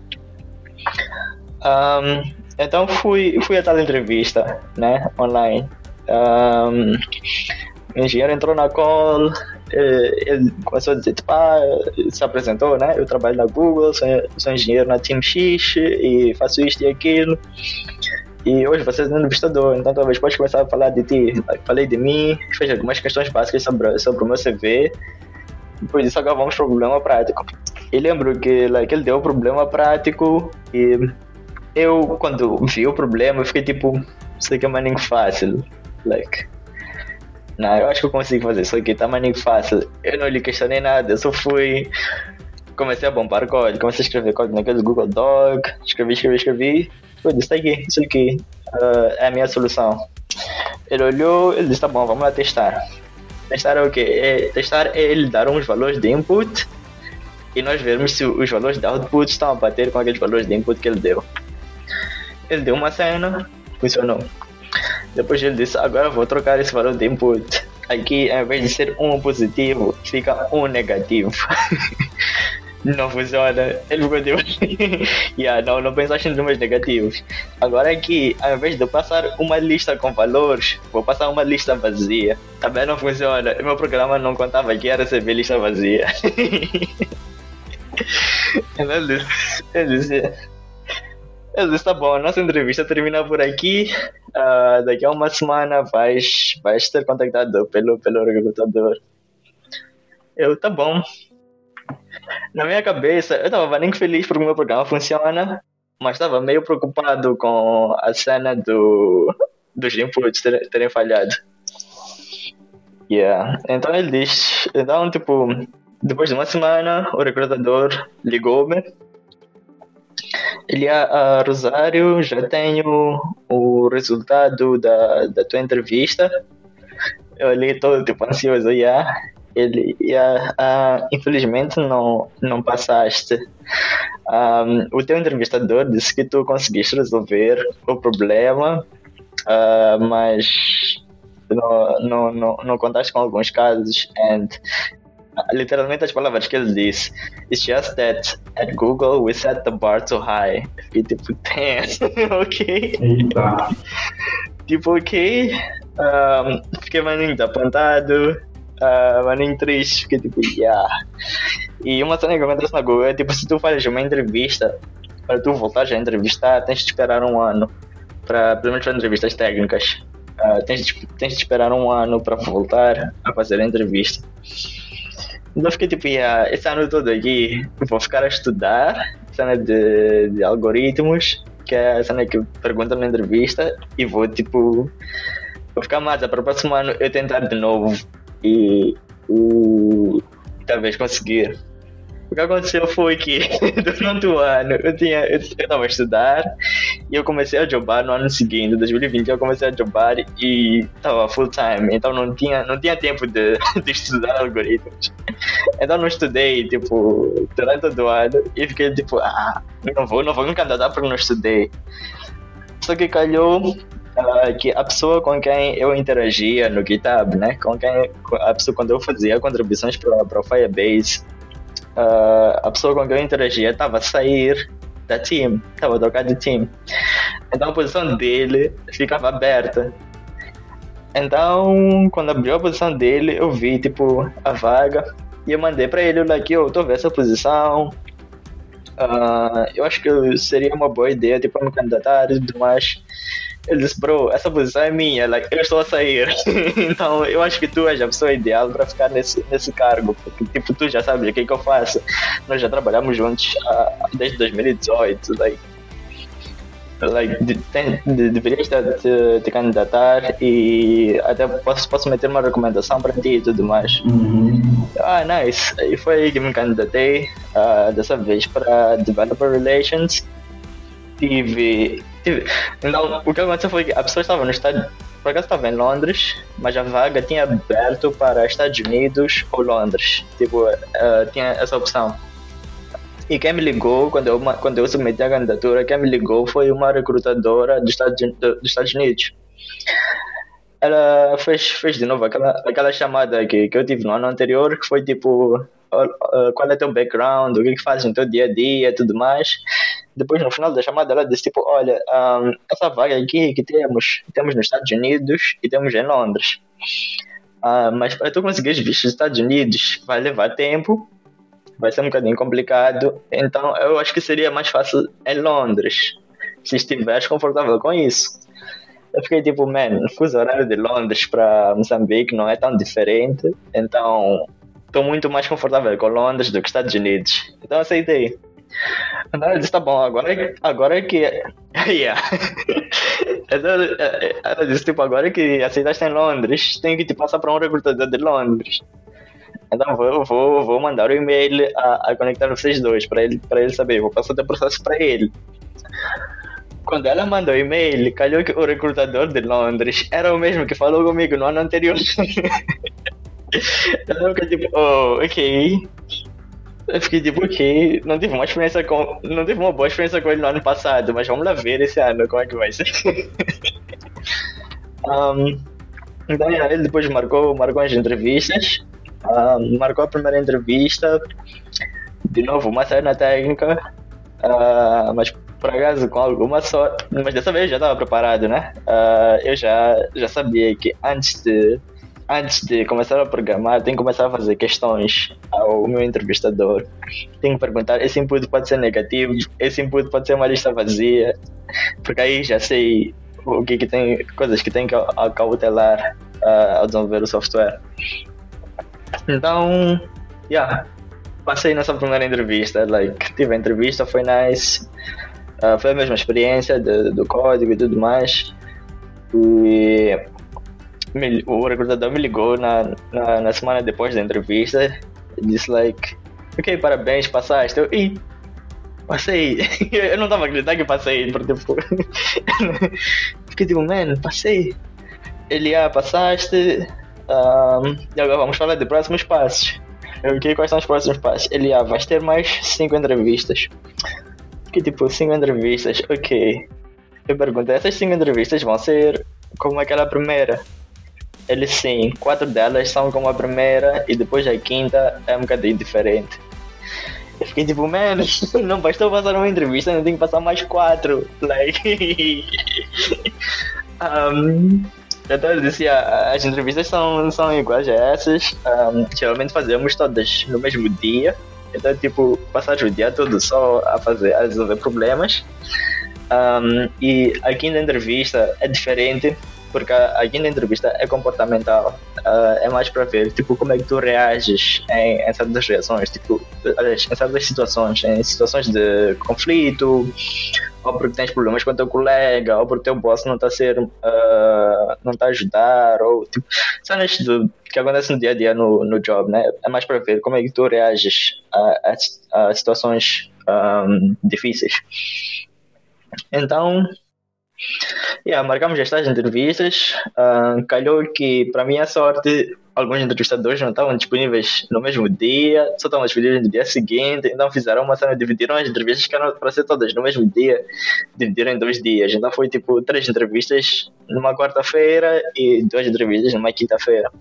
Um, então fui, fui a tal entrevista, né, online. Um, o engenheiro entrou na call eh, ele começou a dizer, tipo, ah, se apresentou, né? Eu trabalho na Google, sou, sou engenheiro na Team X e faço isto e aquilo. E hoje você é um entrevistador, então talvez pode começar a falar de ti. Falei de mim, fez algumas questões básicas sobre, sobre o meu C V. Depois disso, agora vamos para o problema prático. E lembro que like, ele deu o problema prático e eu, quando vi o problema, eu fiquei tipo, isso aqui é maninho fácil. Like, não, eu acho que eu consigo fazer isso aqui, tá maninho fácil. Eu não lhe questionei nada, eu só fui... Comecei a bombar código, comecei a escrever código naquele Google Doc, escrevi, escrevi, escrevi. Eu disse, tá aqui, isso aqui uh, é a minha solução. Ele olhou, ele disse, tá bom, vamos lá testar. Testar é o quê? É, testar é ele dar uns valores de input e nós vermos se os valores de output estão a bater com aqueles valores de input que ele deu. Ele deu uma cena, funcionou. Depois ele disse, agora vou trocar esse valor de input. Aqui, ao invés de ser um positivo, fica um negativo. Não funciona. Ele ficou tipo, yeah, não, não pensaste em números negativos. Agora aqui, ao invés de eu passar uma lista com valores, vou passar uma lista vazia. Também não funciona. O meu programa não contava que ia receber lista vazia. Ele disse, ele disse, ele disse, tá bom, nossa entrevista termina por aqui. Uh, daqui a uma semana vais, vais ser contactado pelo, pelo recrutador. Eu, tá bom. Na minha cabeça, eu estava nem feliz porque o meu programa funciona, mas estava meio preocupado com a cena do, dos inputs terem, terem falhado. Yeah. Então ele diz, então tipo, depois de uma semana, o recrutador ligou-me. Ele, a Rosário, já tenho o resultado da, da tua entrevista. Eu olhei todo tipo ansioso, yeah. Ele, yeah, uh, infelizmente não, não passaste. Um, o teu entrevistador disse que tu conseguiste resolver o problema, uh, mas não, não, não, não contaste com alguns casos. And literalmente as palavras que ele disse, it's just that at Google we set the bar too high. Fiquei tipo, damn, ok. Eita. Tipo, ok. Um, fiquei maninho apontado. Uh, maninho triste, fiquei tipo, yeah. E uma cena que acontece na Google é tipo, se tu fazes uma entrevista, para tu voltares a entrevistar, tens de esperar um ano, para, pelo menos para entrevistas técnicas, uh, tens, de, tens de esperar um ano para voltar a fazer a entrevista. Então fiquei tipo, yeah, esse ano todo aqui vou ficar a estudar cena de, de algoritmos, que é a cena que perguntam na entrevista, e vou tipo, vou ficar mais, para o próximo ano eu tentar de novo. E, e talvez conseguir. O que aconteceu foi que durante o ano eu tinha eu estava a estudar e eu comecei a jobar no ano seguinte, dois mil e vinte eu comecei a jobar e estava full time, então não tinha, não tinha tempo de, de estudar algoritmos. Então não estudei tipo durante todo o ano e fiquei tipo, ah, não vou, não vou me candidatar porque não estudei. Só que calhou Uh, que a pessoa com quem eu interagia no GitHub, né, com quem a pessoa quando eu fazia contribuições para o Firebase, uh, a pessoa com quem eu interagia estava a sair da team, estava a trocar de team, então a posição dele ficava aberta. Então quando abriu a posição dele eu vi tipo a vaga e eu mandei para ele, like, eu tô vendo essa posição, uh, eu acho que seria uma boa ideia tipo me candidatar e tudo mais. Ele disse, bro, essa posição é minha, like, eu estou a sair. Então eu acho que tu és a pessoa ideal para ficar nesse, nesse cargo, porque tipo, tu já sabes o que é que eu faço. Nós já trabalhamos juntos uh, desde dois mil e dezoito, like, like, de, de, de, deverias te, te, te candidatar e até posso, posso meter uma recomendação para ti e tudo mais. Uhum. Ah, nice. E foi aí que me candidatei, uh, dessa vez para Developer Relations. Tive, tive. Então, o que aconteceu foi que a pessoa estava no estado, por acaso estava em Londres, mas a vaga tinha aberto para Estados Unidos ou Londres. Tipo, uh, tinha essa opção. E quem me ligou, quando eu, quando eu submeti a candidatura, quem me ligou foi uma recrutadora dos Estados, dos Estados Unidos. Ela fez, fez de novo aquela, aquela chamada que, que eu tive no ano anterior, que foi tipo, qual é teu background, o que, que fazes no teu dia a dia e tudo mais. Depois, no final da chamada, ela disse tipo, olha, um, essa vaga aqui que temos, temos nos Estados Unidos e temos em Londres. Ah, mas para tu conseguir os vistos dos Estados Unidos vai levar tempo, vai ser um bocadinho complicado. Então eu acho que seria mais fácil em Londres, se estiveres confortável com isso. Eu fiquei tipo, man, o fuso horário de Londres para Moçambique não é tão diferente, então estou muito mais confortável com Londres do que Estados Unidos. Então aceitei. Então eu disse, tá bom, agora, agora que... yeah. Então, ela disse, tipo, agora que aceitaste em Londres, tenho que te passar para um recrutador de Londres. Então vou, vou, vou mandar o um e-mail a, a conectar vocês dois, para ele, para ele saber, vou passar o processo para ele. Quando ela mandou o e-mail, calhou que o recrutador de Londres era o mesmo que falou comigo no ano anterior. Então eu fiquei tipo, oh, ok. Eu fiquei tipo, ok, não tive uma experiência com. Não tive uma boa experiência com ele no ano passado, mas vamos lá ver esse ano como é que vai ser. um, então ele depois marcou, marcou as entrevistas. Um, marcou a primeira entrevista. De novo, uma cena técnica. Uh, mas por acaso com alguma sorte. Mas dessa vez eu já estava preparado, né? Uh, eu já, já sabia que antes de. Antes de começar a programar, tenho que começar a fazer questões ao meu entrevistador. Tenho que perguntar, esse input pode ser negativo, esse input pode ser uma lista vazia, porque aí já sei o que, que tem, coisas que tenho que acautelar uh, ao desenvolver o software. Então, yeah, passei nessa primeira entrevista, like, tive a entrevista, foi nice, uh, foi a mesma experiência de, do código e tudo mais. E Me, o recrutador me ligou na, na, na semana depois da entrevista e disse like, ok, parabéns, passaste. Eu, Ih, passei. Eu não estava acreditando que passei, porque tipo, fiquei tipo, man, passei. Ele, ah, passaste, um, e agora vamos falar de próximos passos. Eu, ok, quais são os próximos passos? Ele, ah, vais ter mais cinco entrevistas. Fiquei tipo, cinco entrevistas, ok. Eu perguntei, essas cinco entrevistas vão ser como aquela primeira? Ele, sim, quatro delas são como a primeira e depois a quinta é um bocadinho diferente. Eu fiquei tipo, man, não bastou passar uma entrevista, não tenho que passar mais quatro. Like. um, então eu disse, ah, as entrevistas são, são iguais a essas. Um, geralmente fazemos todas no mesmo dia. Então, tipo, passar o dia todo só a fazer, a resolver problemas. Um, e a quinta entrevista é diferente, porque a quinta entrevista é comportamental, uh, é mais para ver tipo, como é que tu reages em, em certas reações, tipo, em certas situações, em situações de conflito, ou porque tens problemas com o teu colega, ou porque o teu boss não está a ser, uh, não está a ajudar, ou tipo, cenas de, que acontecem no dia a dia no, no job, né? É mais para ver como é que tu reages a, a, a situações um, difíceis. Então, yeah, marcamos estas entrevistas. Uh, calhou que, para minha sorte, alguns entrevistadores não estavam disponíveis no mesmo dia, só estavam disponíveis no dia seguinte. Então fizeram uma cena, dividiram as entrevistas que eram para ser todas no mesmo dia, dividiram em dois dias. Então foi tipo três entrevistas numa quarta-feira e duas entrevistas numa quinta-feira.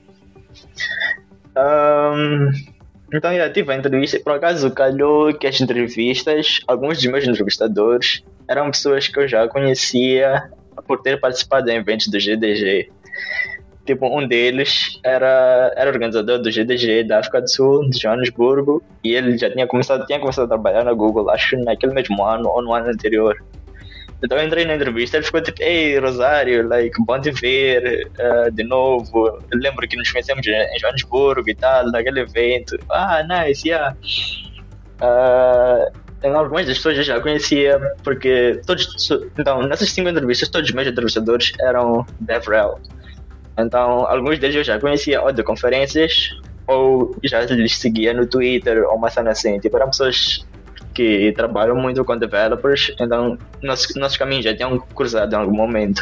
Um, Então, já tive a entrevista. Por acaso, calhou que as entrevistas, alguns dos meus entrevistadores eram pessoas que eu já conhecia por ter participado em eventos do G D G. Tipo, um deles era, era organizador do G D G da África do Sul, de Joanesburgo, e ele já tinha começado, tinha começado a trabalhar na Google, acho que naquele mesmo ano ou no ano anterior. Então eu entrei na entrevista, ele ficou tipo, ei, Rosário, like, bom te ver uh, de novo. Eu lembro que nos conhecemos em Joanesburgo e tal, naquele evento. Ah, nice, yeah. Uh, então, algumas das pessoas eu já conhecia, porque todos, então, nessas cinco entrevistas, todos os meus entrevistadores eram DevRel. Então, alguns deles eu já conhecia ou de conferências, ou já lhes seguia no Twitter, ou uma cena assim. Tipo, eram pessoas que trabalham muito com developers, então nossos, nossos caminhos já tinham cruzado em algum momento.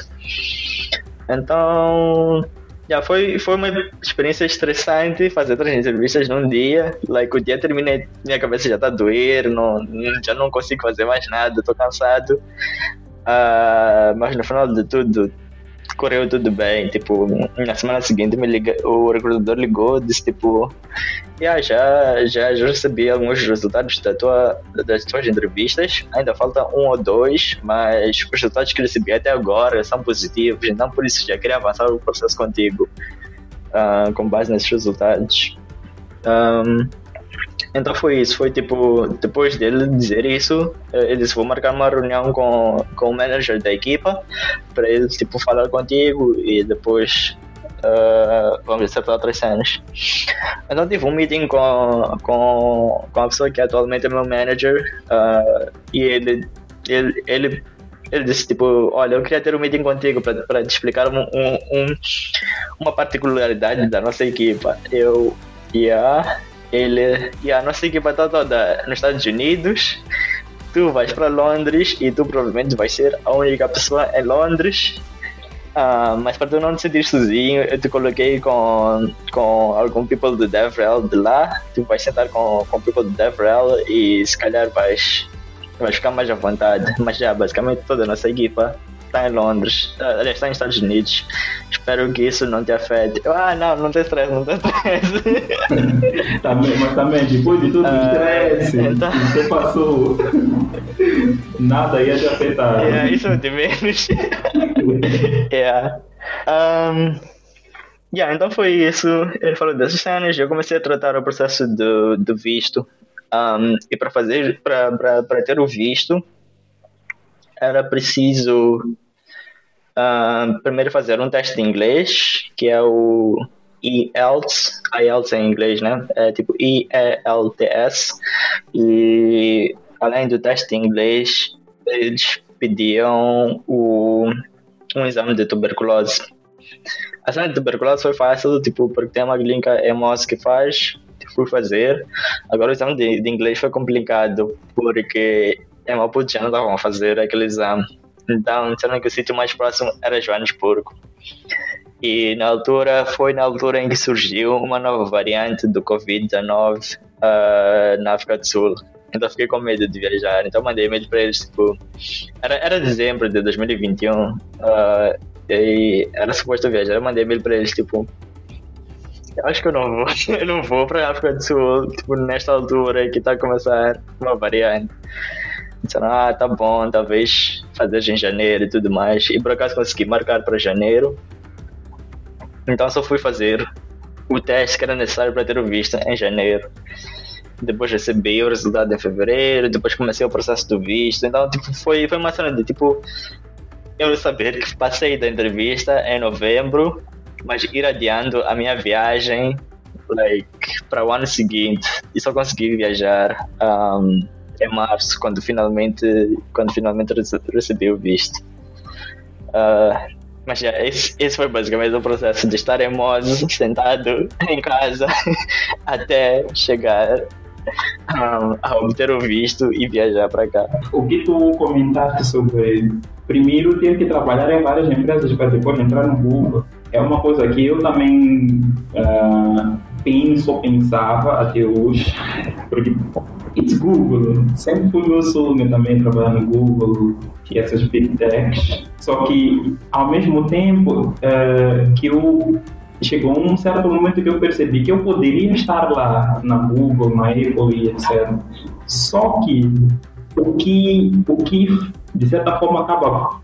Então, já foi, foi uma experiência estressante fazer três entrevistas num dia. Like, o dia terminei, minha cabeça já está a doer, não, já não consigo fazer mais nada, estou cansado. Uh, mas no final de tudo, correu tudo bem. Tipo, na semana seguinte me liga, o recrutador ligou, disse tipo, yeah, já, já, já recebi alguns resultados da tua, das tuas entrevistas, ainda falta um ou dois, mas os resultados que recebi até agora são positivos, então por isso já queria avançar o processo contigo. uh, com base nesses resultados. Um, então foi isso, foi tipo, depois dele dizer isso, ele disse, vou marcar uma reunião com, com o manager da equipa para ele tipo falar contigo e depois uh, vamos acertar outras cenas. Então tive um meeting com, com, com a pessoa que atualmente é meu manager, uh, e ele, ele, ele, ele disse tipo, olha, eu queria ter um meeting contigo para, para te explicar um, um, uma particularidade da nossa equipa. Eu, yeah, ele, e a nossa equipa está toda nos Estados Unidos, tu vais para Londres e tu provavelmente vais ser a única pessoa em Londres, uh, mas para tu não te sentir sozinho, eu te coloquei com, com algum people do DevRel de lá, tu vais sentar com, com people do DevRel e se calhar vais, vais ficar mais à vontade, mas já basicamente toda a nossa equipa está em Londres, aliás, está nos Estados Unidos. Espero que isso não te afete. Eu, ah, não, não tem stress, não tem stress. Também, mas também, depois de todo o estresse uh, então... que você passou, nada ia te afetar. Yeah, isso é de menos. yeah. Um, yeah, então foi isso. Ele falou dessas cenas. Eu comecei a tratar o processo do, do visto. Um, e para fazer, para ter o visto, era preciso uh, primeiro fazer um teste de inglês, que é o I E L T S, I E L T S em inglês, né? É tipo I E L T S, e além do teste de inglês, eles pediam o, um exame de tuberculose. A exame de tuberculose foi fácil, tipo, porque tem uma clínica em Mos que faz, fui fazer. Agora o exame de, de inglês foi complicado, porque em Maputo já não estavam a fazer aquele exame. Então, disseram que o sítio mais próximo era Joanesburgo. E na altura, foi na altura em que surgiu uma nova variante do covid dezenove uh, na África do Sul. Então fiquei com medo de viajar. Então mandei e-mail para eles, tipo... Era, era dezembro de dois mil e vinte e um. Uh, e era suposto viajar. Eu mandei e-mail para eles, tipo... Eu acho que eu não vou. Eu não vou para a África do Sul, tipo, nesta altura que está a começar uma variante. Disseram, ah, tá bom, talvez fazer em janeiro e tudo mais. E por acaso consegui marcar para janeiro. Então só fui fazer o teste que era necessário para ter o visto em janeiro. Depois recebi o resultado em fevereiro. Depois comecei o processo do visto. Então tipo, foi, foi uma cena de tipo... Eu saber que passei da entrevista em novembro, mas ir adiando a minha viagem like, para o ano seguinte. E só consegui viajar... Um, em março, quando finalmente, quando finalmente recebi o visto. Uh, mas já, esse, esse foi basicamente o processo de estar em Mos, sentado em casa, até chegar um, a obter o visto e viajar para cá. O que tu comentaste sobre primeiro ter que trabalhar em várias empresas para depois entrar no Google é uma coisa que eu também uh, penso ou pensava até hoje, porque it's Google, sempre foi meu sonho também trabalhar no Google e essas big techs, só que ao mesmo tempo uh, que eu chegou um certo momento que eu percebi que eu poderia estar lá na Google, na Apple e etcétera. Só que o que, o que de certa forma acaba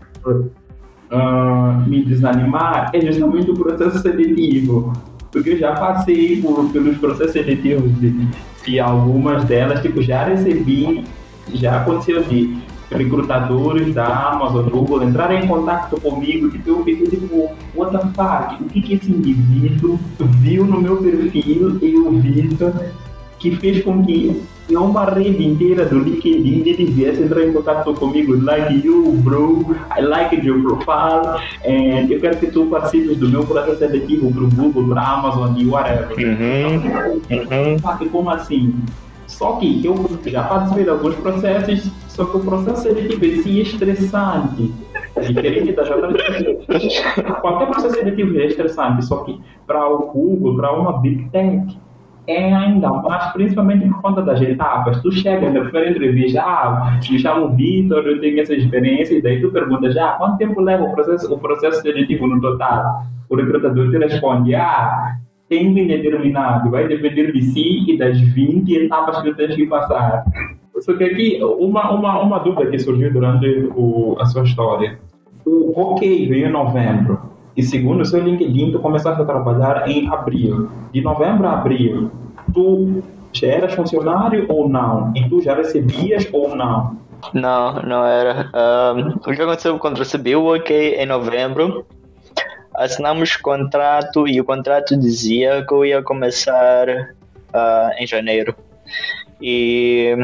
uh, me desanimar é justamente o processo seletivo, porque eu já passei por, pelos processos seletivos de, de algumas delas, tipo, já recebi, já aconteceu de recrutadores da Amazon, Google entrarem em contato comigo, tipo, eu fiquei tipo, what the fuck, o que que esse indivíduo viu no meu perfil e o visto que fez com que uma rede inteira do LinkedIn ele viesse entrar em contato comigo, like you bro, I like your profile, and eu quero que tu participes do meu processo seletivo para o Google, para a Amazon e whatever. Uhum. Uhum. Fuck, como assim? Só que eu já participei de alguns processos, só que o processo seletivo é assim estressante, diferente das outras pessoas. Qualquer processo seletivo é estressante, só que para o Google, para uma Big Tech, é ainda mais, principalmente por conta das etapas. Tu chega na primeira entrevista, ah, me chamo Vitor, eu tenho essa experiência, e daí tu perguntas, ah, quanto tempo leva o processo, o processo seletivo no total? O recrutador te responde, ah, tempo indeterminado, vai depender de si e das vinte etapas que tu tens que passar. Só que aqui, uma, uma, uma dúvida que surgiu durante o, a sua história. O OK veio em novembro. E segundo o seu LinkedIn, tu começaste a trabalhar em abril. De novembro a abril, tu já eras funcionário ou não? E tu já recebias ou não? Não, não era. Um, o que aconteceu quando recebi o ok em novembro? Assinamos contrato e o contrato dizia que eu ia começar uh, em janeiro. E,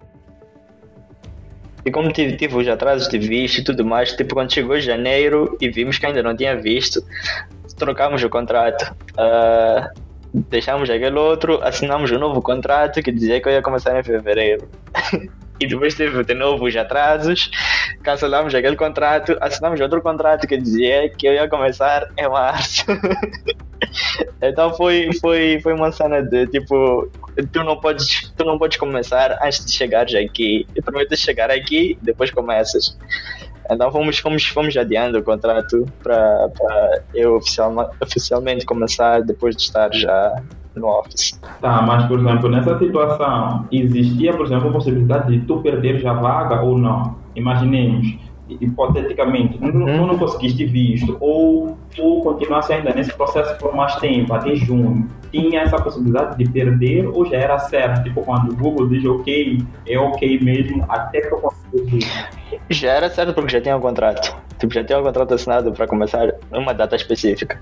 e como tive, tive os atrasos de visto e tudo mais, tipo, quando chegou janeiro e vimos que ainda não tinha visto, trocamos o contrato. Uh, deixamos aquele outro, assinamos um novo contrato que dizia que eu ia começar em fevereiro. E depois teve de novo os atrasos, cancelamos aquele contrato, assinamos outro contrato que dizia que eu ia começar em março. Então foi, foi, foi uma cena de tipo, tu não podes, tu não podes começar antes de chegares aqui. Eu prometo chegar aqui, depois começas. Então fomos, fomos, fomos adiando o contrato para eu oficial, oficialmente começar depois de estar já no office. Tá, mas por exemplo, nessa situação, existia, por exemplo, a possibilidade de tu perderes a vaga ou não? Imaginemos, hipoteticamente, tu não, tu não conseguiste visto, ou tu continuasse ainda nesse processo por mais tempo, até junho. Tinha essa possibilidade de perder ou já era certo? Tipo, quando o Google diz ok, é ok mesmo, até que eu consigo vir. Já era certo porque já tinha um contrato. Tipo, já tinha um contrato assinado para começar numa data específica.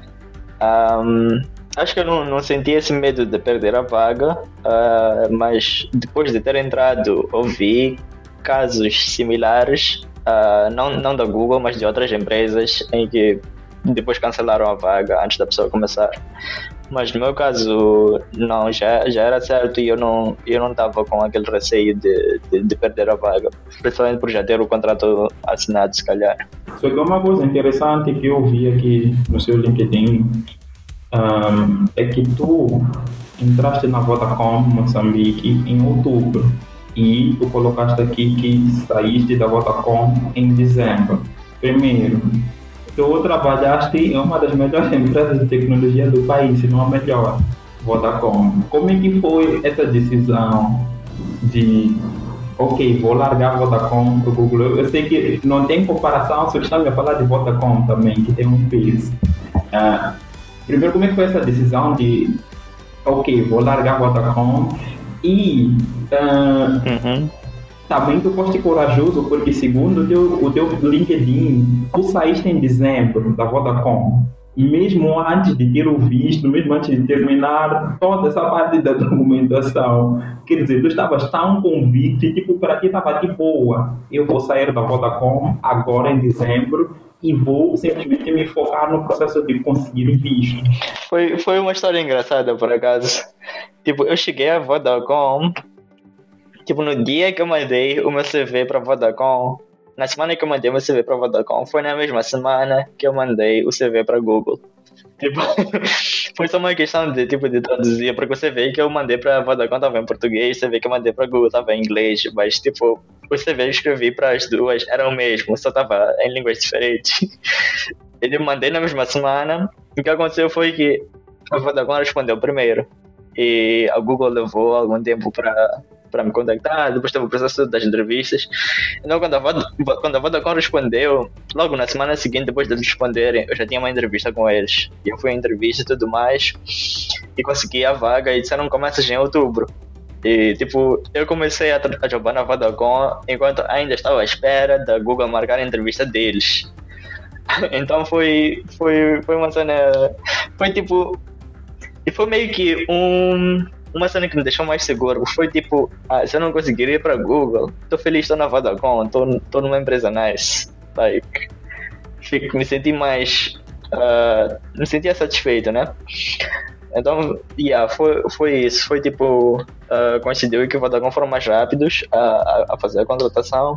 Um, acho que eu não, não senti esse medo de perder a vaga, uh, mas depois de ter entrado, ouvi casos similares, uh, não, não da Google, mas de outras empresas, em que depois cancelaram a vaga antes da pessoa começar. Mas no meu caso, não, já, já era certo e eu não eu não estava com aquele receio de, de, de perder a vaga, principalmente por já ter o contrato assinado, se calhar. Só que uma coisa interessante que eu vi aqui no seu LinkedIn um, é que tu entraste na Vodacom Moçambique em outubro e tu colocaste aqui que saíste da Vodacom em dezembro. Primeiro, tu trabalhaste em uma das melhores empresas de tecnologia do país, se não a melhor, Vodacom. Como é que foi essa decisão de, ok, vou largar a Vodacom para o Google? Eu sei que não tem comparação, se eu estava a falar de Vodacom também, que tem um peso. Uh, primeiro, como é que foi essa decisão de, ok, vou largar a Vodacom e... Uh, uhum. Também tu foste corajoso porque, segundo o teu, o teu LinkedIn, tu saíste em dezembro da Vodacom, mesmo antes de ter o visto, mesmo antes de terminar toda essa parte da documentação. Quer dizer, tu estavas tão convicto e, tipo, para ti estava de boa. Eu vou sair da Vodacom agora em dezembro e vou simplesmente me focar no processo de conseguir visto. Foi, foi uma história engraçada, por acaso. Tipo, eu cheguei à Vodacom... Tipo, no dia que eu mandei o meu C V para Vodacom, na semana que eu mandei o meu C V para Vodacom, foi na mesma semana que eu mandei o C V para Google. Tipo, foi só uma questão de, tipo, de traduzir, porque o C V que eu mandei para Vodacom estava em português, o C V que eu mandei para Google estava em inglês, mas, tipo, o C V que eu escrevi para as duas era o mesmo, só estava em línguas diferentes. Eu mandei na mesma semana, o que aconteceu foi que a Vodacom respondeu primeiro, e a Google levou algum tempo para... para me contactar, depois teve o processo das entrevistas. Então, quando a, Vod- quando a Vodacom respondeu, logo na semana seguinte, depois de eles responderem, eu já tinha uma entrevista com eles. E eu fui à entrevista e tudo mais, e consegui a vaga, e disseram que começas em outubro. E, tipo, eu comecei a, tra- a trabalhar na Vodacom enquanto ainda estava à espera da Google marcar a entrevista deles. Então, foi, foi, foi uma cena... Foi, tipo... E foi meio que um... Uma cena que me deixou mais seguro foi tipo, ah, se eu não conseguir ir para Google, estou feliz, estou na Vodacom, estou numa empresa nice. Like, fico, me senti mais, uh, me sentia satisfeito, né? Então, yeah, foi, foi isso, foi tipo, uh, coincidiu que o Vodacom foram mais rápidos a, a, a fazer a contratação,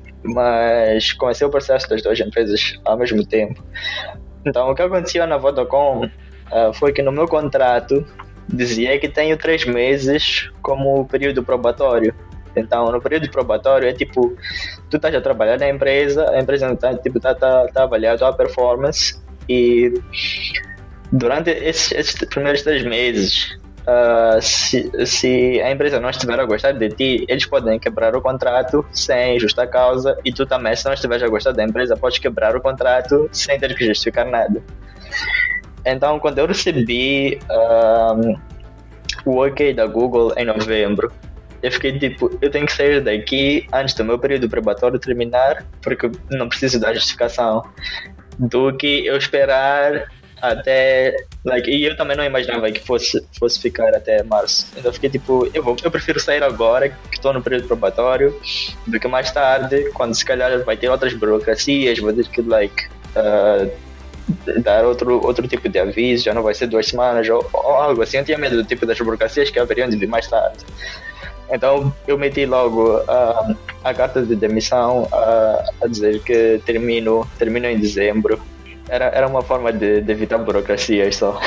mas comecei o processo das duas empresas ao mesmo tempo. Então, o que aconteceu na Vodacom uh, foi que no meu contrato dizia que tenho três meses como período probatório. Então, no período probatório é tipo, tu estás a trabalhar na empresa, a empresa está tipo, tá, tá, tá a avaliar a tua performance e durante esses, esses primeiros três meses uh, se, se a empresa não estiver a gostar de ti, eles podem quebrar o contrato sem justa causa, e tu também, se não estiveres a gostar da empresa, podes quebrar o contrato sem ter que justificar nada. Então, quando eu recebi um, o ok da Google em novembro, eu fiquei tipo, eu tenho que sair daqui antes do meu período probatório terminar, porque não preciso da justificação, do que eu esperar até, like, e eu também não imaginava que fosse, fosse ficar até março. Então eu fiquei tipo, eu, vou, eu prefiro sair agora, que estou no período probatório, do que mais tarde, quando se calhar vai ter outras burocracias, vou ter que, like, uh, dar outro, outro tipo de aviso, já não vai ser duas semanas ou, ou algo assim. Eu tinha medo do tipo das burocracias que haveriam de vir mais tarde. Então eu meti logo uh, a carta de demissão uh, a dizer que termino, termino em dezembro. Era, era uma forma de, de evitar burocracias só.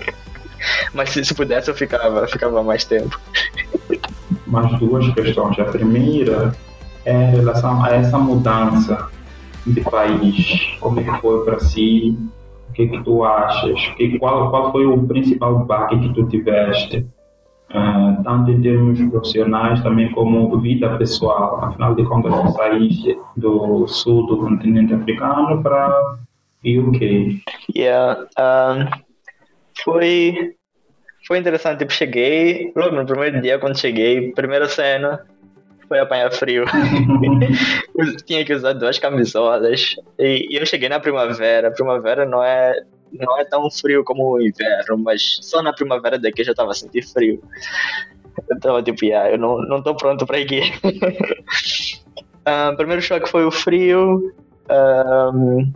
Mas se, se pudesse eu ficava, ficava mais tempo. Mais duas questões. A primeira é em relação a essa mudança de país. Como é que foi para si? O que, que tu achas? Que, qual, qual foi o principal baque que tu tiveste? Uh, tanto em termos profissionais também como vida pessoal. Afinal de contas, tu saíste do sul do continente africano para U K. Yeah, um, foi, foi interessante. Tipo, cheguei, logo no primeiro dia, quando cheguei, primeira cena foi apanhar frio. Eu tinha que usar duas camisolas. E, e eu cheguei na primavera. A primavera não é. Não é tão frio como o inverno, mas só na primavera daqui eu já estava a sentir frio. Eu estava tipo, yeah, eu não, não tô pronto para aqui. um, primeiro choque foi o frio. Um,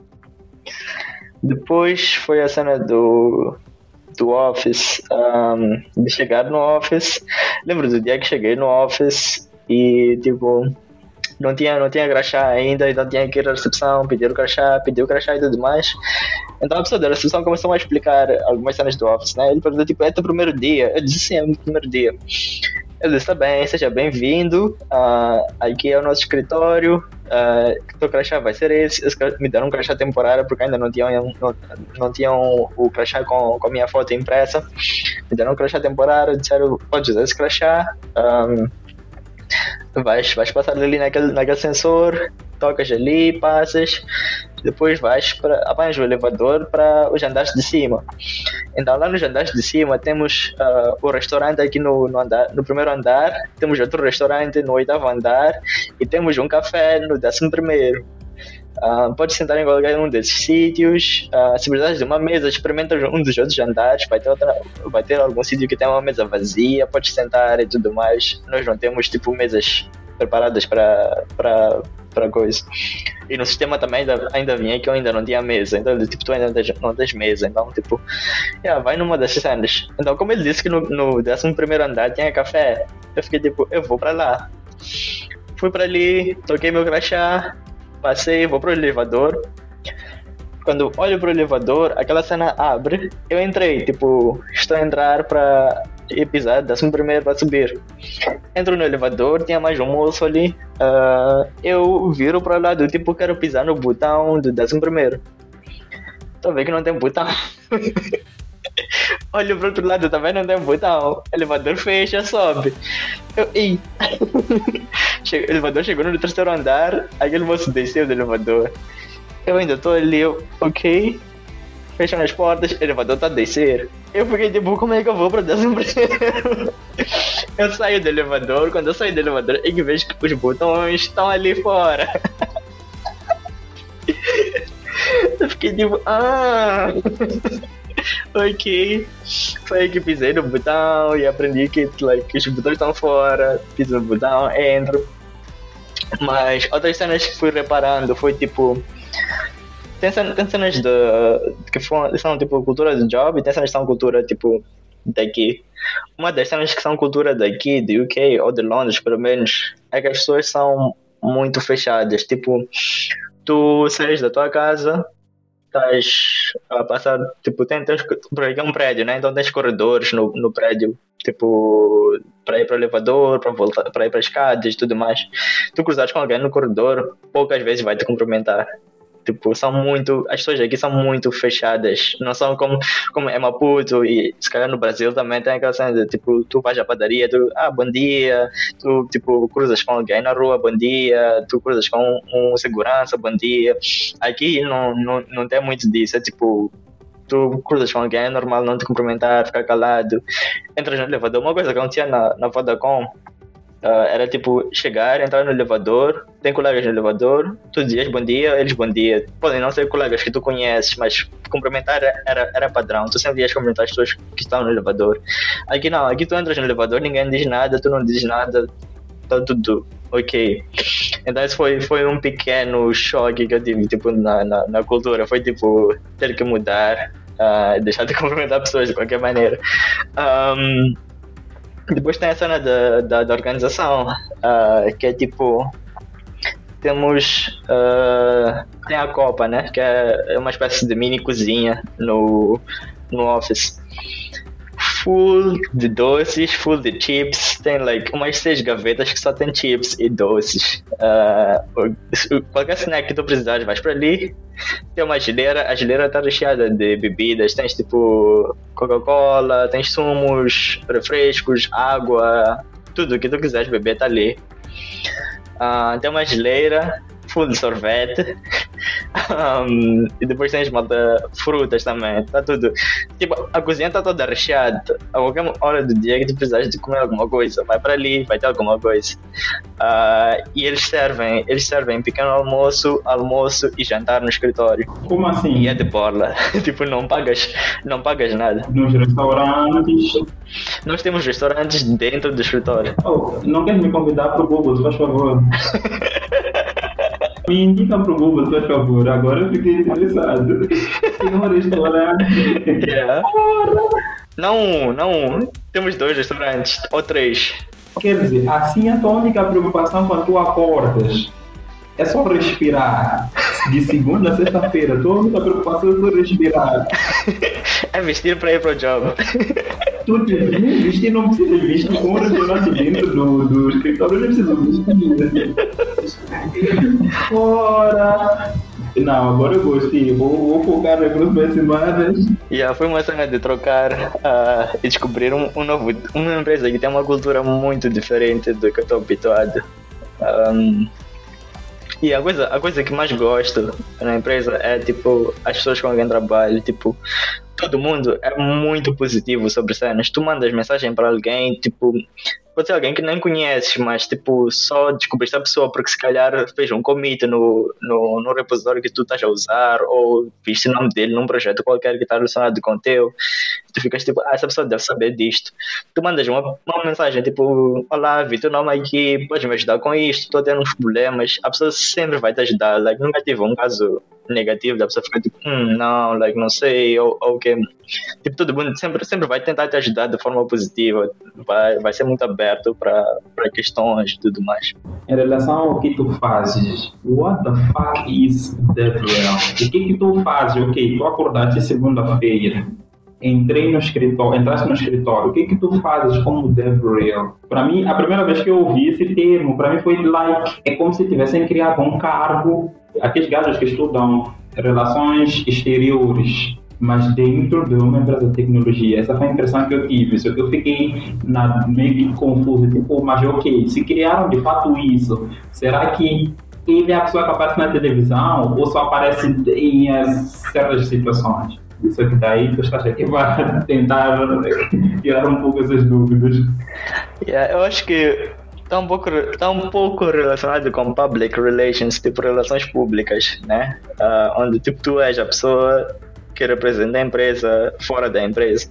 depois foi a cena do, do office, um, de chegar no office. Lembro do dia que cheguei no office e tipo... Não tinha, não tinha crachá ainda, então tinha que ir à recepção, pedir o crachá, pedir o crachá e tudo mais. Então a pessoa da recepção começou a explicar algumas cenas do office, né? Ele perguntou, tipo, é teu primeiro dia? Eu disse, sim, é o meu primeiro dia. Eu disse, tá bem, seja bem-vindo, uh, aqui é o nosso escritório, uh, teu crachá vai ser esse. Esse me deram um crachá temporário porque ainda não tinham, não, não tinham o crachá com, com a minha foto impressa. Me deram um crachá temporário, disseram, pode usar esse crachá. Um, Vais, vais passar ali naquele, naquele sensor, tocas ali, passas, depois vais para, apanhas o elevador para os andares de cima. Então lá nos andares de cima temos uh, o restaurante aqui no, no, andar, no primeiro andar, temos outro restaurante no oitavo andar e temos um café no décimo primeiro. Uh, pode sentar em qualquer um desses sítios. Uh, se precisares de uma mesa, experimenta um dos outros andares. Vai ter, outra, vai ter algum sítio que tem uma mesa vazia, pode sentar e tudo mais. Nós não temos tipo mesas preparadas para para para coisa. E no sistema também ainda, ainda vinha que eu ainda não tinha mesa. Então tipo, tu ainda não tens, não tens mesa. Então tipo, yeah, vai numa dessas cenas. Então como ele disse que no, no décimo primeiro andar tinha café, eu fiquei tipo, eu vou para lá. Fui para ali, toquei meu crachá, passei, vou pro elevador. Quando olho pro elevador, aquela cena abre. Eu entrei, tipo, estou a entrar para ir pisar, décimo primeiro para subir. Entro no elevador, tinha mais um moço ali. Uh, eu viro para lá do tipo, quero pisar no botão do décimo primeiro. Tô vendo que não tem botão. Olho pro outro lado, também não tem botão. O elevador fecha, sobe. Eu, ei. O elevador chegou no terceiro andar, aquele moço desceu do elevador. Eu ainda tô ali, eu, ok. Fecham as portas, o elevador tá a descer. Eu fiquei tipo, como é que eu vou pro décimo primeiro? Eu saio do elevador, quando eu saio do elevador, é que vejo que os botões estão ali fora. Eu fiquei tipo, ah... Ok, foi aí que pisei no botão e aprendi que, like, que os botões estão fora, piso no botão, entro. Mas outras cenas que fui reparando foi tipo, tem cenas, tem cenas de, que foram, são tipo cultura de job e tem cenas que são cultura tipo daqui. Uma das cenas que são cultura daqui, do U K ou de Londres pelo menos, é que as pessoas são muito fechadas. Tipo, tu sais da tua casa, estás a passar, tipo, tem, tens, por aqui é um prédio, né? Então tens corredores no, no prédio, tipo, para ir para o elevador, para voltar, para ir para as escadas e tudo mais. Tu cruzares com alguém no corredor, poucas vezes vai te cumprimentar. Tipo, são muito, as pessoas aqui são muito fechadas, não são como, como é Maputo e se calhar no Brasil também tem aquela cena de, tipo, tu vais à padaria, tu, ah, bom dia, tu, tipo, cruzas com alguém na rua, bom dia, tu cruzas com um, um segurança, bom dia. Aqui não, não, não tem muito disso, é tipo, tu cruzas com alguém, é normal não te cumprimentar, ficar calado, entras no elevador. Uma coisa que acontecia na, na Vodacom, Uh, era tipo chegar, entrar no elevador, tem colegas no elevador, tu dizias bom dia, eles bom dia. Podem não ser colegas que tu conheces, mas cumprimentar era, era padrão, tu sempre ias cumprimentar as pessoas que estão no elevador. Aqui não, aqui tu entras no elevador, ninguém diz nada, tu não dizes nada, tá tudo ok. Então esse foi, foi um pequeno choque que eu tive tipo, na, na, na cultura, foi tipo ter que mudar, uh, deixar de cumprimentar pessoas de qualquer maneira. Um, Depois tem a cena da, da, da organização, uh, que é tipo, temos, uh, tem a copa, né, que é uma espécie de mini cozinha no, no office. Full de doces, full de chips, tem like umas seis gavetas que só tem chips e doces. Uh, qualquer snack que tu precisares, vais para ali, tem uma geleira, a geleira está recheada de bebidas, tens tipo Coca-Cola, tens sumos, refrescos, água, tudo que tu quiseres beber está ali. Uh, tem uma geleira full de sorvete. Um, e depois tens malta frutas também, tá tudo. Tipo, a cozinha tá toda recheada. A qualquer hora do dia que tu precisares de comer alguma coisa, vai para ali, vai ter alguma coisa. Uh, e eles servem, eles servem pequeno almoço, almoço e jantar no escritório. Como assim? E é de borla. Tipo, não pagas, não pagas nada. Nos restaurantes. Nós temos restaurantes dentro do escritório. Oh, não queres me convidar para o Google, faz favor? Me indica pro Google, por favor. Agora eu fiquei interessado. Tem um restaurante. Yeah. Não, não. Temos dois restaurantes. Ou três. Quer dizer, assim a tua única preocupação quando tu acordas é só respirar. De segunda a sexta-feira, a tua única preocupação é só respirar. É vestir para ir pro job. Tu nem vestir, não precisa vestir com um restaurante dentro do, do escritório, não precisa vestir. Fora! Não, agora eu gostei, vou, vou focar nas próximas semanas. Yeah, foi uma cena de trocar uh, e descobrir um, um novo, uma empresa que tem uma cultura muito diferente do que eu estou habituado. Um, e a coisa, a coisa que mais gosto na empresa é tipo as pessoas com quem trabalho, tipo, todo mundo é muito positivo sobre cenas. Tu mandas mensagem para alguém, tipo, pode ser alguém que nem conheces, mas tipo, só descobriste a pessoa porque se calhar fez um commit no, no, no repositório que tu estás a usar, ou viste o nome dele num projeto qualquer que está relacionado com o teu. Tu ficas tipo, ah, essa pessoa deve saber disto. Tu mandas uma, uma mensagem tipo, olá, vi teu nome aqui, podes me ajudar com isto, estou tendo uns problemas. A pessoa sempre vai te ajudar, like, nunca tive um caso negativo da pessoa ficar tipo, hum, não, like, não sei, ou o que. Tipo, todo mundo sempre, sempre vai tentar te ajudar de forma positiva, vai, vai ser muito aberto para questões e tudo mais. Em relação ao que tu fazes, what the fuck is DevRel? O que que tu fazes? Ok, tu acordaste segunda-feira, entrei no escritório, entraste no escritório, o que que tu fazes como DevRel? Para mim, a primeira vez que eu ouvi esse termo, para mim foi like, é como se tivessem criado um cargo, aqueles gajos que estudam relações exteriores, mas dentro de uma empresa de tecnologia. Essa foi a impressão que eu tive, só que eu fiquei na, meio que confuso, tipo, mas ok, se criaram de fato isso, será que ele é a pessoa que aparece na televisão ou só aparece em certas situações? Isso que daí tu estás aqui para tentar tirar um pouco essas dúvidas. Yeah, eu acho que está um pouco, tá um pouco relacionado com public relations, tipo relações públicas, né? Uh, onde tipo, tu és a pessoa que representa a empresa fora da empresa.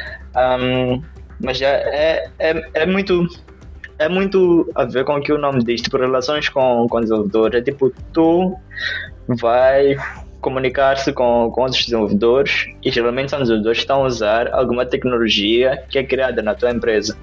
Um, mas já é, é, é muito é muito a ver com o que o nome diz, tipo relações com, com desenvolvedores. É tipo, tu vai comunicar-se com, com outros desenvolvedores e geralmente são desenvolvedores que estão a usar alguma tecnologia que é criada na tua empresa.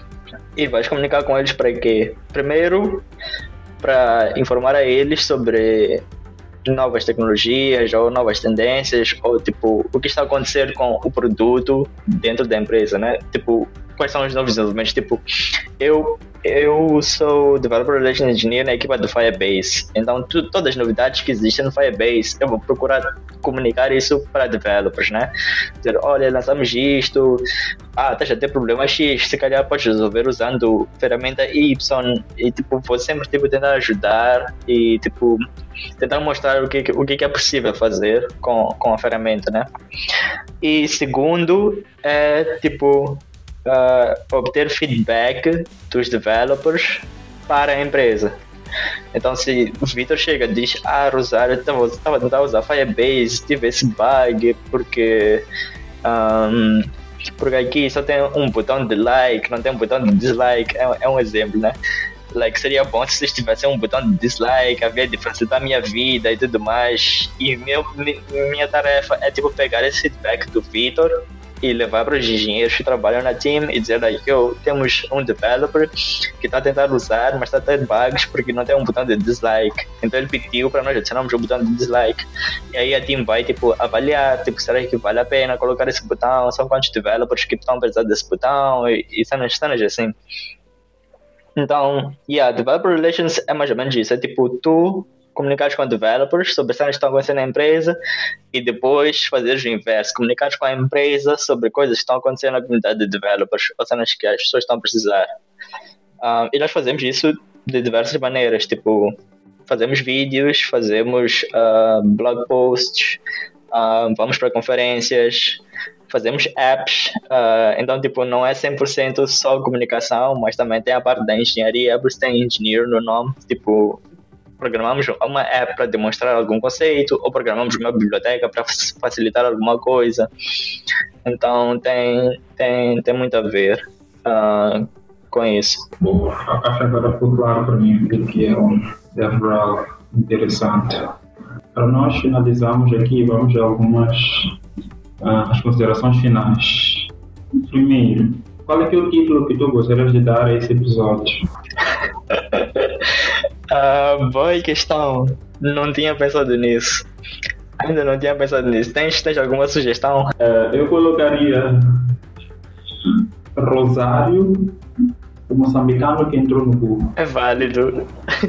E vais comunicar com eles para quê? Primeiro, para informar a eles sobre novas tecnologias ou novas tendências ou tipo o que está a acontecer com o produto dentro da empresa, né? Tipo, quais são os novos desenvolvimentos. Tipo, eu, eu sou Developer Relations Engineer na equipa do Firebase. Então, tu, todas as novidades que existem no Firebase, eu vou procurar comunicar isso para developers, né? Dizer, olha, lançamos isto, ah, estás a ter problema X, se calhar podes resolver usando ferramenta Y. E, tipo, vou sempre, tipo, tentar ajudar e, tipo, tentar mostrar o que, o que é possível fazer com, com a ferramenta, né? E segundo, é, tipo, uh, obter feedback dos developers para a empresa. Então, se o Vitor chega e diz, ah, Rosário, eu estava tentando usar Firebase, tive esse bug, porque, um, porque aqui só tem um botão de like, não tem um botão de dislike, é, é um exemplo, né? Like, seria bom se vocês tivessem um botão de dislike, havia de facilitar a minha vida e tudo mais. E meu, minha tarefa é, tipo, pegar esse feedback do Vitor e levar para os engenheiros que trabalham na team e dizer, like, eu, temos um developer que está a tentar usar, mas está a ter bugs porque não tem um botão de dislike. Então ele pediu para nós adicionarmos um botão de dislike. E aí a team vai, tipo, avaliar, tipo, será que vale a pena colocar esse botão? São quantos developers que estão precisando desse botão? E, e cenas, cenas assim. Então, yeah, Developer Relations é mais ou menos isso. É tipo, tu comunicares com developers sobre cenas que estão acontecendo na empresa e depois fazeres o inverso. Comunicares com a empresa sobre coisas que estão acontecendo na comunidade de developers ou cenas que as pessoas estão a precisar. Um, e nós fazemos isso de diversas maneiras. Tipo, fazemos vídeos, fazemos uh, blog posts, uh, vamos para conferências, fazemos apps, uh, então, tipo, não é cem por cento só comunicação, mas também tem a parte da engenharia, por isso tem engineer no nome, tipo, programamos uma app para demonstrar algum conceito, ou programamos uma biblioteca para facilitar alguma coisa, então tem, tem, tem muito a ver uh, com isso. Bom, acho que agora ficou claro para mim o que é um DevRel interessante. Para nós finalizarmos aqui, vamos a algumas Uh, as considerações finais. Primeiro, qual é que é o título que tu gostarias de dar a esse episódio? uh, boa questão. Não tinha pensado nisso. Ainda não tinha pensado nisso. Tens, tens alguma sugestão? Uh, eu colocaria Rosário, o moçambicano que entrou no Google. É válido.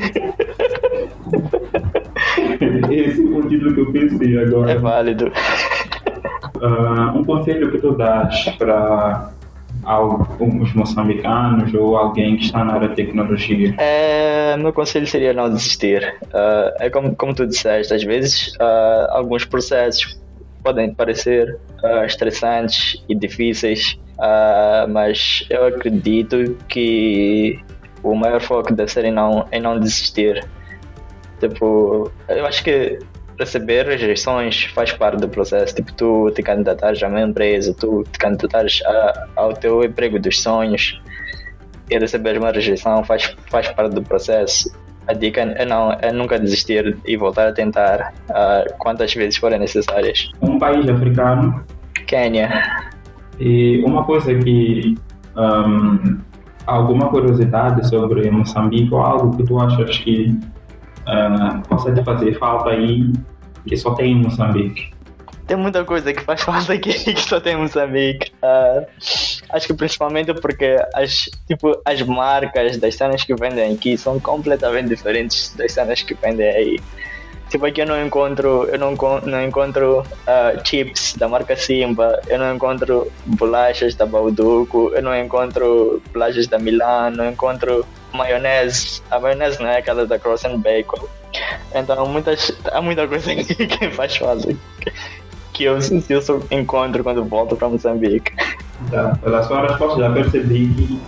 Esse é o título que eu pensei agora. É válido. Uh, um conselho que tu dás para alguns moçambicanos ou alguém que está na área de tecnologia? É, meu conselho seria não desistir. Uh, é como, como tu disseste, às vezes uh, alguns processos podem parecer uh, estressantes e difíceis, uh, mas eu acredito que o maior foco deve ser em não, em não desistir. Tipo, eu acho que receber rejeições faz parte do processo. Tipo, tu te candidatares a uma empresa, tu te candidatares a, ao teu emprego dos sonhos e receber uma rejeição faz, faz parte do processo. A dica é, não, é nunca desistir e voltar a tentar uh, quantas vezes forem necessárias. Um país africano. Quênia. E uma coisa que um, alguma curiosidade sobre Moçambique ou algo que tu achas que Uh, possa te fazer falta aí que só tem em Moçambique? Tem muita coisa que faz falta aqui que só tem em Moçambique. Uh, acho que principalmente porque as, tipo, as marcas das cenas que vendem aqui são completamente diferentes das cenas que vendem aí. Tipo, aqui eu não encontro, eu não, não encontro uh, chips da marca Simba, eu não encontro bolachas da Bauduco, eu não encontro bolachas da Milan, não encontro maionese. A maionese não é aquela da Cross and Bacon. Então muitas, há muita coisa aqui que faz falta que eu, eu só encontro quando volto para Moçambique. Tá, pela sua resposta já percebi que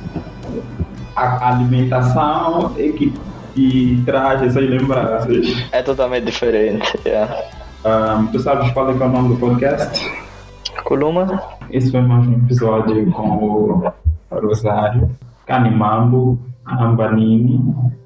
a alimentação é que e traz essas lembranças. É totalmente diferente, yeah. Um, tu sabes qual é, que é o nome do podcast? Kuluma. Esse foi mais um episódio com o Rosário, Kanimambo, Ambanini